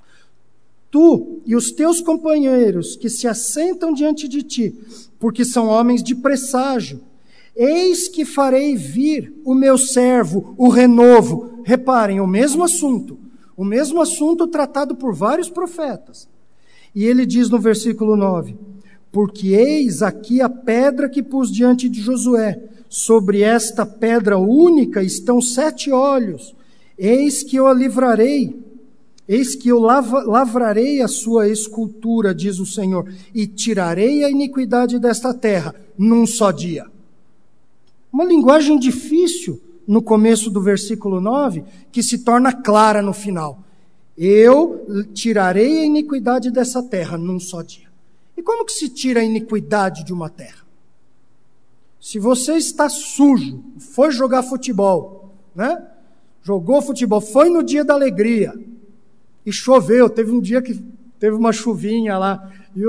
tu e os teus companheiros que se assentam diante de ti, porque são homens de presságio. Eis que farei vir o meu servo, o renovo. Reparem, o mesmo assunto tratado por vários profetas. E ele diz no versículo 9: porque eis aqui a pedra que pus diante de Josué. Sobre esta pedra única estão 7 olhos. Eis que eu a livrarei. Eis que eu lavrarei a sua escultura, diz o Senhor, e tirarei a iniquidade desta terra num só dia. Uma linguagem difícil no começo do versículo 9, que se torna clara no final. Eu tirarei a iniquidade dessa terra num só dia. E como que se tira a iniquidade de uma terra? Se você está sujo, foi jogar futebol, né? Jogou futebol, foi no dia da alegria, e choveu, teve um dia que teve uma chuvinha lá, e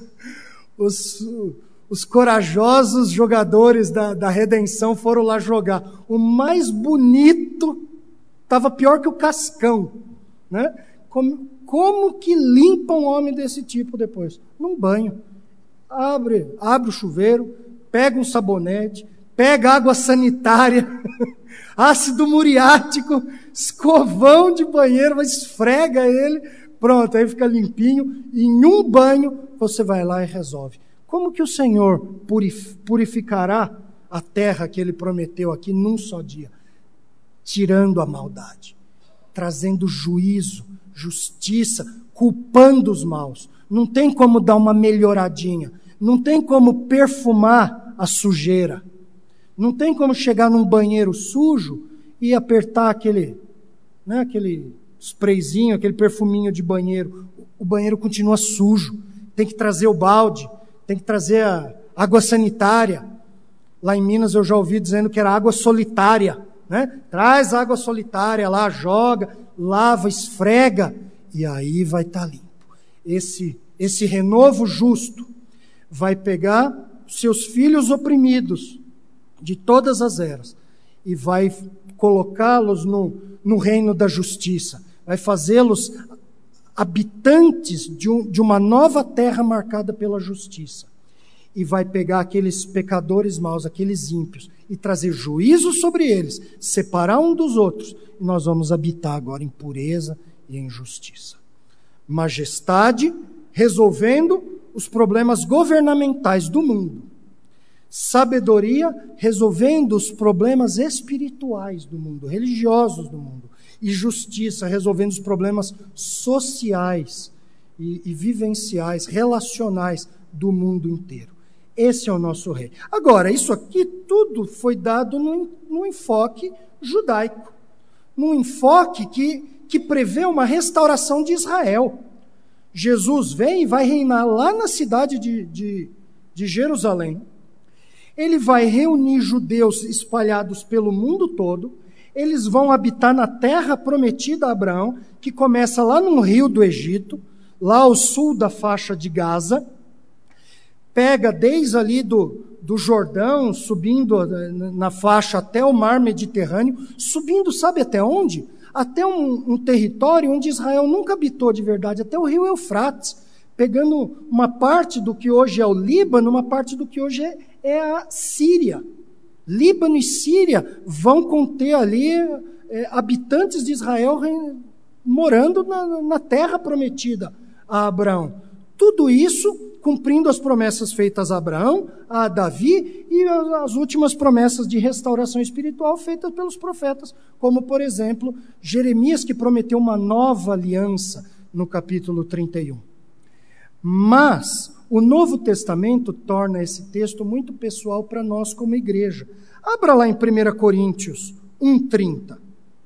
os corajosos jogadores da redenção foram lá jogar. O mais bonito estava pior que o cascão, né? Como que limpa um homem desse tipo depois? Num banho. Abre o chuveiro, pega um sabonete, pega água sanitária, ácido muriático, escovão de banheiro, esfrega ele, pronto, aí fica limpinho. E em um banho você vai lá e resolve. Como que o Senhor purificará a terra que Ele prometeu aqui num só dia? Tirando a maldade, trazendo juízo, justiça, culpando os maus. Não tem como dar uma melhoradinha, não tem como perfumar a sujeira, não tem como chegar num banheiro sujo e apertar aquele sprayzinho, aquele perfuminho de banheiro. O banheiro continua sujo, tem que trazer o balde, tem que trazer a água sanitária. Lá em Minas eu já ouvi dizendo que era água solitária, né? Traz água solitária lá, joga, lava, esfrega, e aí vai estar limpo. Esse renovo justo vai pegar seus filhos oprimidos de todas as eras e vai colocá-los no reino da justiça, vai fazê-los habitantes de uma nova terra marcada pela justiça, e vai pegar aqueles pecadores maus, aqueles ímpios, e trazer juízo sobre eles, separar um dos outros, e nós vamos habitar agora em pureza e em justiça. Majestade, resolvendo os problemas governamentais do mundo. Sabedoria, resolvendo os problemas espirituais do mundo, religiosos do mundo. E justiça, resolvendo os problemas sociais e vivenciais, relacionais do mundo inteiro. Esse é o nosso rei. Agora, isso aqui tudo foi dado num enfoque judaico, num enfoque que prevê uma restauração de Israel. Jesus vem e vai reinar lá na cidade de Jerusalém. Ele vai reunir judeus espalhados pelo mundo todo. Eles vão habitar na terra prometida a Abraão, que começa lá no rio do Egito, lá ao sul da faixa de Gaza, pega desde ali do Jordão, subindo na faixa até o mar Mediterrâneo, subindo sabe até onde? Até um território onde Israel nunca habitou de verdade, até o rio Eufrates, pegando uma parte do que hoje é o Líbano, uma parte do que hoje é a Síria. Líbano e Síria vão conter ali habitantes de Israel morando na terra prometida a Abraão. Tudo isso cumprindo as promessas feitas a Abraão, a Davi e as últimas promessas de restauração espiritual feitas pelos profetas, como, por exemplo, Jeremias, que prometeu uma nova aliança no capítulo 31. Mas o Novo Testamento torna esse texto muito pessoal para nós como igreja. Abra lá em 1 Coríntios 1:30.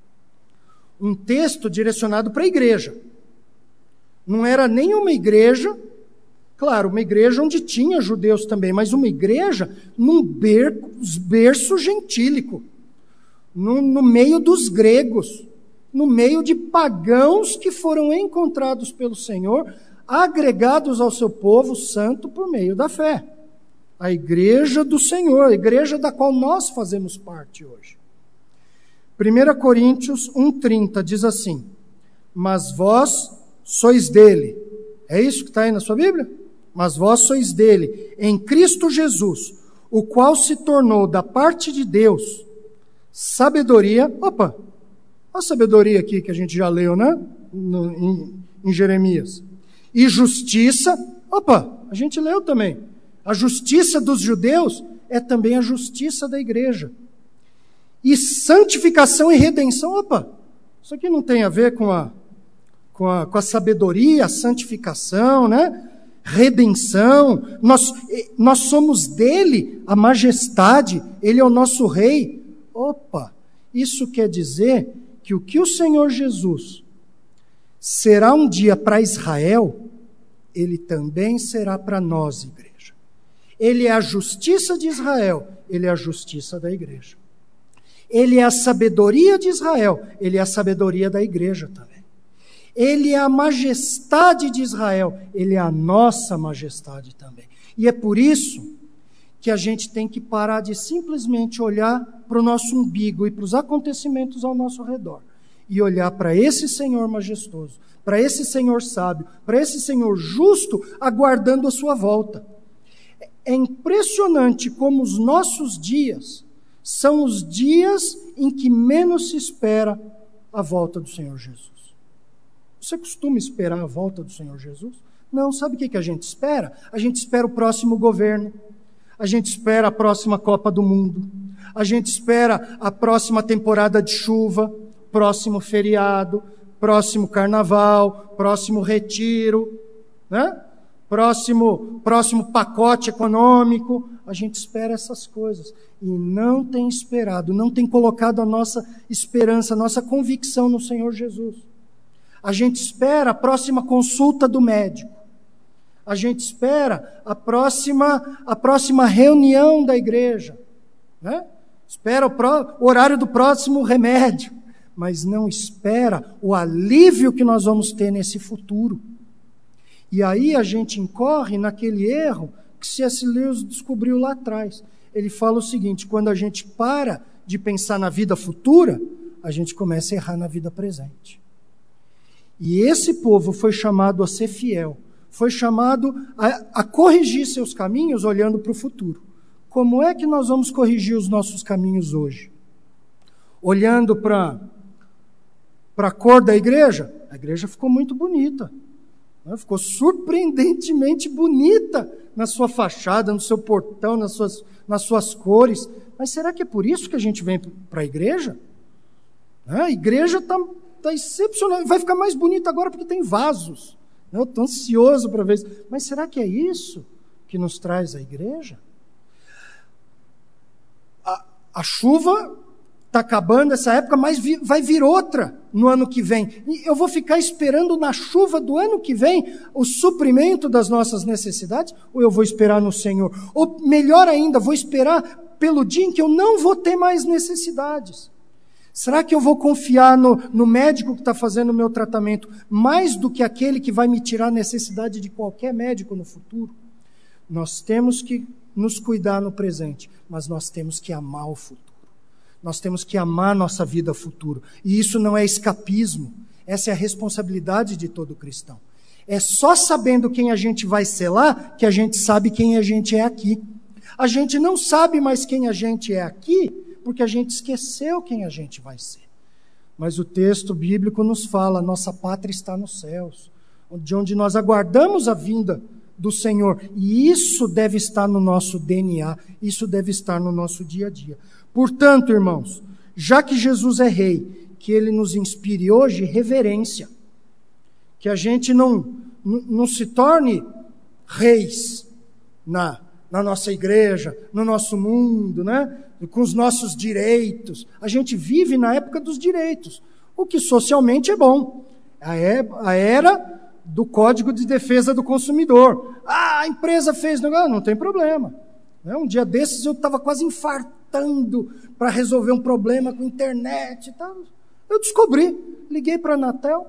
Um texto direcionado para a igreja. Não era nem uma igreja, claro, uma igreja onde tinha judeus também, mas uma igreja num berço gentílico, no meio dos gregos, no meio de pagãos que foram encontrados pelo Senhor, agregados ao seu povo santo por meio da fé. A igreja do Senhor, a igreja da qual nós fazemos parte hoje. 1 Coríntios 1:30 diz assim: mas vós sois dele. É isso que está aí na sua Bíblia? Mas vós sois dele, em Cristo Jesus, o qual se tornou da parte de Deus sabedoria. Opa, a sabedoria aqui que a gente já leu, né? Em Jeremias. E justiça. Opa, a gente leu também. A justiça dos judeus é também a justiça da igreja. E santificação e redenção. Opa, isso aqui não tem a ver com a sabedoria, a santificação, né? Redenção. Nós somos dele, a majestade. Ele é o nosso rei. Opa, Isso quer dizer que o que o Senhor Jesus será um dia para Israel, Ele também será para nós, igreja. Ele é a justiça de Israel, Ele é a justiça da igreja. Ele é a sabedoria de Israel, Ele é a sabedoria da igreja também. Ele é a majestade de Israel, Ele é a nossa majestade também. E é por isso que a gente tem que parar de simplesmente olhar para o nosso umbigo e para os acontecimentos ao nosso redor. E olhar para esse Senhor majestoso, para esse Senhor sábio, para esse Senhor justo, aguardando a sua volta. É impressionante como os nossos dias são os dias em que menos se espera a volta do Senhor Jesus. Você costuma esperar a volta do Senhor Jesus? Não, sabe o que a gente espera? A gente espera o próximo governo, a gente espera a próxima Copa do Mundo, a gente espera a próxima temporada de chuva, próximo feriado, próximo carnaval, próximo retiro, né? Próximo pacote econômico. A gente espera essas coisas e não tem esperado, não tem colocado a nossa esperança, a nossa convicção no Senhor Jesus. A gente espera a próxima consulta do médico. A gente espera a próxima reunião da igreja, né? Espera o horário do próximo remédio, mas não espera o alívio que nós vamos ter nesse futuro. E aí a gente incorre naquele erro que C.S. Lewis descobriu lá atrás. Ele fala o seguinte: quando a gente para de pensar na vida futura, a gente começa a errar na vida presente. E esse povo foi chamado a ser fiel, foi chamado a corrigir seus caminhos olhando para o futuro. Como é que nós vamos corrigir os nossos caminhos hoje? Olhando para a cor da igreja? A igreja ficou muito bonita. Ficou surpreendentemente bonita na sua fachada, no seu portão, nas suas cores. Mas será que é por isso que a gente vem para a igreja? A igreja está excepcional. Vai ficar mais bonita agora porque tem vasos. Eu estou ansioso para ver isso. Mas será que é isso que nos traz a igreja? A chuva está acabando essa época, mas vai vir outra no ano que vem. E eu vou ficar esperando na chuva do ano que vem o suprimento das nossas necessidades? Ou eu vou esperar no Senhor? Ou melhor ainda, vou esperar pelo dia em que eu não vou ter mais necessidades? Será que eu vou confiar no médico que está fazendo o meu tratamento mais do que aquele que vai me tirar a necessidade de qualquer médico no futuro? Nós temos que nos cuidar no presente, mas nós temos que amar o futuro. Nós temos que amar nossa vida futuro. E isso não é escapismo. Essa é a responsabilidade de todo cristão. É só sabendo quem a gente vai ser lá que a gente sabe quem a gente é aqui. A gente não sabe mais quem a gente é aqui porque a gente esqueceu quem a gente vai ser. Mas o texto bíblico nos fala: nossa pátria está nos céus, de onde nós aguardamos a vinda do Senhor. E isso deve estar no nosso DNA, isso deve estar no nosso dia a dia. Portanto, irmãos, já que Jesus é rei, que Ele nos inspire hoje reverência. Que a gente não se torne reis na nossa igreja, no nosso mundo, né? Com os nossos direitos. A gente vive na época dos direitos, o que socialmente é bom. A era do Código de Defesa do Consumidor. A empresa fez negócio, não tem problema. Um dia desses eu estava quase infartando para resolver um problema com internet e tal. Eu descobri, liguei para a Anatel.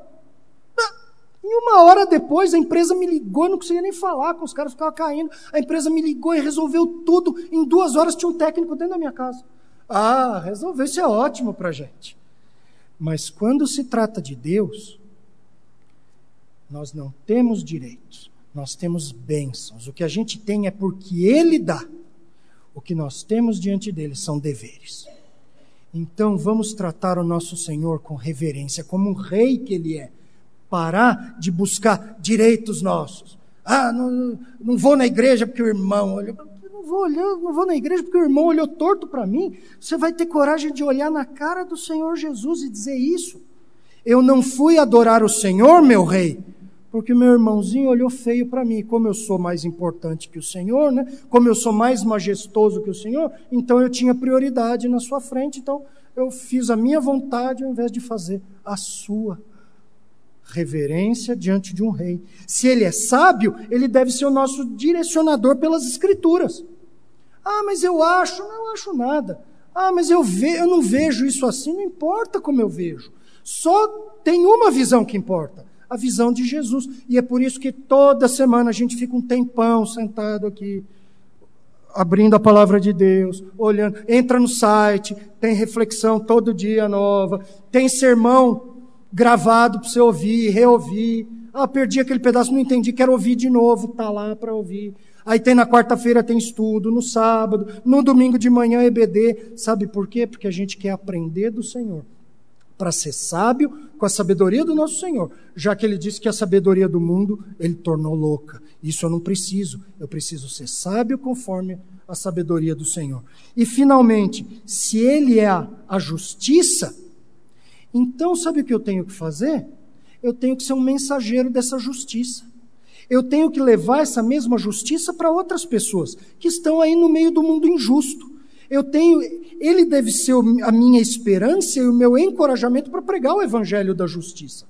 E 1 hora depois a empresa me ligou, eu não conseguia nem falar com os caras, ficava caindo. A empresa me ligou e resolveu tudo. Em 2 horas tinha um técnico dentro da minha casa. Resolveu, isso é ótimo para a gente. Mas quando se trata de Deus, nós não temos direitos, nós temos bênçãos. O que a gente tem é porque Ele dá. O que nós temos diante dele são deveres. Então vamos tratar o nosso Senhor com reverência, como um rei que Ele é. Parar de buscar direitos nossos. Não vou na igreja porque o irmão olhou. Não vou na igreja porque o irmão olhou torto para mim. Você vai ter coragem de olhar na cara do Senhor Jesus e dizer isso. Eu não fui adorar o Senhor, meu rei, porque meu irmãozinho olhou feio para mim. Como eu sou mais importante que o Senhor, né? Como eu sou mais majestoso que o Senhor, então eu tinha prioridade na sua frente, então eu fiz a minha vontade ao invés de fazer a sua. Reverência diante de um rei. Se ele é sábio, ele deve ser o nosso direcionador pelas Escrituras. Ah, mas eu acho, não acho nada. Ah, mas eu não vejo isso assim, não importa como eu vejo. Só tem uma visão que importa, a visão de Jesus. E é por isso que toda semana a gente fica um tempão sentado aqui, abrindo a palavra de Deus, olhando, entra no site, tem reflexão todo dia nova, tem sermão gravado para você ouvir, reouvir. Ah, perdi aquele pedaço, não entendi, quero ouvir de novo, está lá para ouvir. Aí tem na quarta-feira tem estudo, no sábado, no domingo de manhã EBD. Sabe por quê? Porque a gente quer aprender do Senhor, para ser sábio com a sabedoria do nosso Senhor, já que Ele disse que a sabedoria do mundo Ele tornou louca. Isso eu não preciso, eu preciso ser sábio conforme a sabedoria do Senhor. E finalmente, se Ele é a justiça, então sabe o que eu tenho que fazer? Eu tenho que ser um mensageiro dessa justiça. Eu tenho que levar essa mesma justiça para outras pessoas que estão aí no meio do mundo injusto. Ele deve ser a minha esperança e o meu encorajamento para pregar o evangelho da justiça.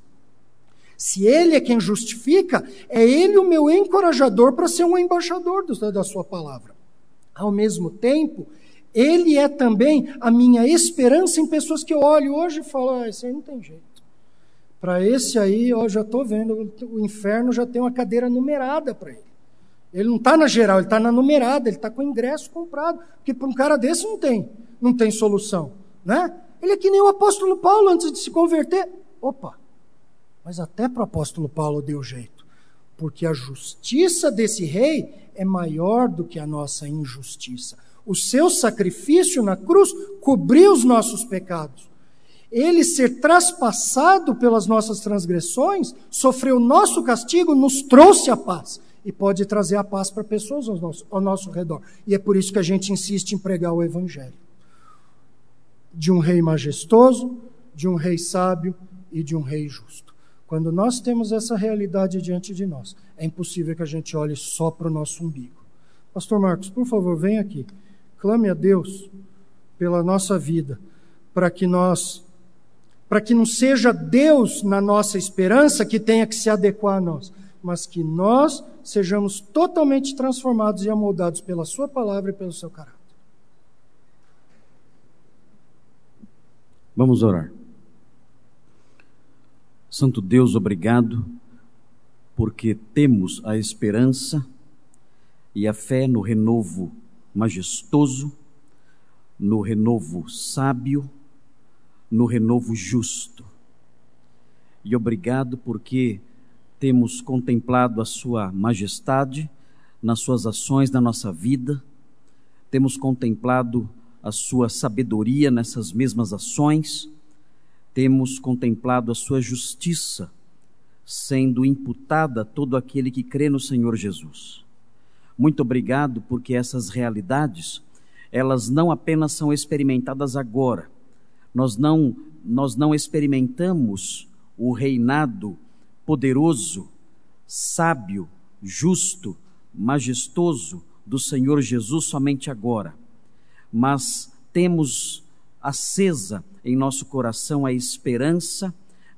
Se Ele é quem justifica, é Ele o meu encorajador para ser um embaixador da sua palavra. Ao mesmo tempo, Ele é também a minha esperança em pessoas que eu olho hoje e falo, esse aí não tem jeito. Para esse aí, eu já estou vendo, o inferno já tem uma cadeira numerada para ele. Ele não está na geral, ele está na numerada, ele está com o ingresso comprado, porque para um cara desse não tem solução, né? Ele é que nem o apóstolo Paulo antes de se converter. Opa, mas até para o apóstolo Paulo deu jeito, porque a justiça desse rei é maior do que a nossa injustiça. O seu sacrifício na cruz cobriu os nossos pecados. Ele ser traspassado pelas nossas transgressões, sofreu o nosso castigo, nos trouxe a paz. E pode trazer a paz para pessoas ao nosso redor. E é por isso que a gente insiste em pregar o Evangelho. De um rei majestoso, de um rei sábio e de um rei justo. Quando nós temos essa realidade diante de nós, é impossível que a gente olhe só para o nosso umbigo. Pastor Marcos, por favor, vem aqui. Clame a Deus pela nossa vida, para que não seja Deus na nossa esperança que tenha que se adequar a nós, mas que nós sejamos totalmente transformados e amoldados pela sua palavra e pelo seu caráter. Vamos orar. Santo Deus, obrigado, porque temos a esperança e a fé no renovo majestoso, no renovo sábio, no renovo justo. E obrigado porque temos contemplado a sua majestade nas suas ações na nossa vida, temos contemplado a sua sabedoria nessas mesmas ações, temos contemplado a sua justiça sendo imputada a todo aquele que crê no Senhor Jesus. Muito obrigado porque essas realidades, elas não apenas são experimentadas agora. Nós não experimentamos o reinado poderoso, sábio, justo, majestoso do Senhor Jesus somente agora, mas temos acesa em nosso coração a esperança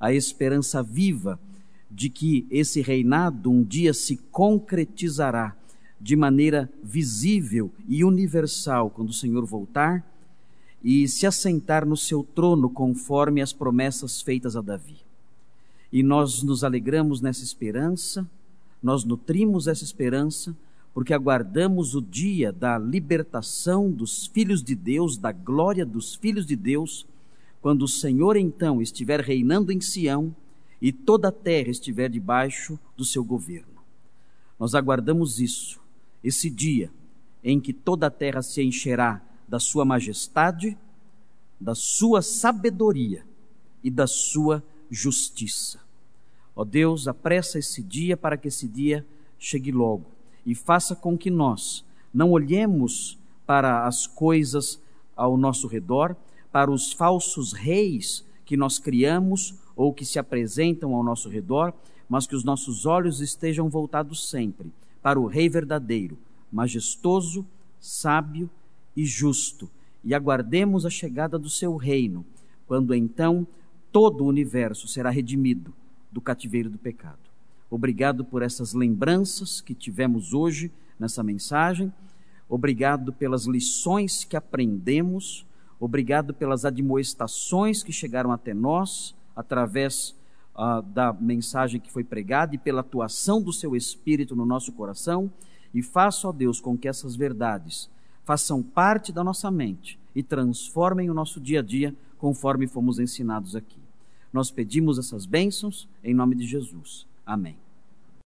viva de que esse reinado um dia se concretizará de maneira visível e universal quando o Senhor voltar e se assentar no seu trono conforme as promessas feitas a Davi. E nós nos alegramos nessa esperança, nós nutrimos essa esperança, porque aguardamos o dia da libertação dos filhos de Deus, da glória dos filhos de Deus, quando o Senhor então estiver reinando em Sião e toda a terra estiver debaixo do seu governo. Nós aguardamos isso, esse dia em que toda a terra se encherá da sua majestade, da sua sabedoria e da sua justiça. Ó Deus, apressa esse dia para que esse dia chegue logo e faça com que nós não olhemos para as coisas ao nosso redor, para os falsos reis que nós criamos ou que se apresentam ao nosso redor, mas que os nossos olhos estejam voltados sempre para o Rei verdadeiro, majestoso, sábio e justo, e aguardemos a chegada do seu reino, quando então todo o universo será redimido do cativeiro do pecado. Obrigado por essas lembranças que tivemos hoje nessa mensagem. Obrigado pelas lições que aprendemos. Obrigado pelas admoestações que chegaram até nós através da mensagem que foi pregada e pela atuação do seu Espírito no nosso coração. E faça, ó Deus, com que essas verdades façam parte da nossa mente e transformem o nosso dia a dia conforme fomos ensinados aqui. Nós pedimos essas bênçãos em nome de Jesus. Amém.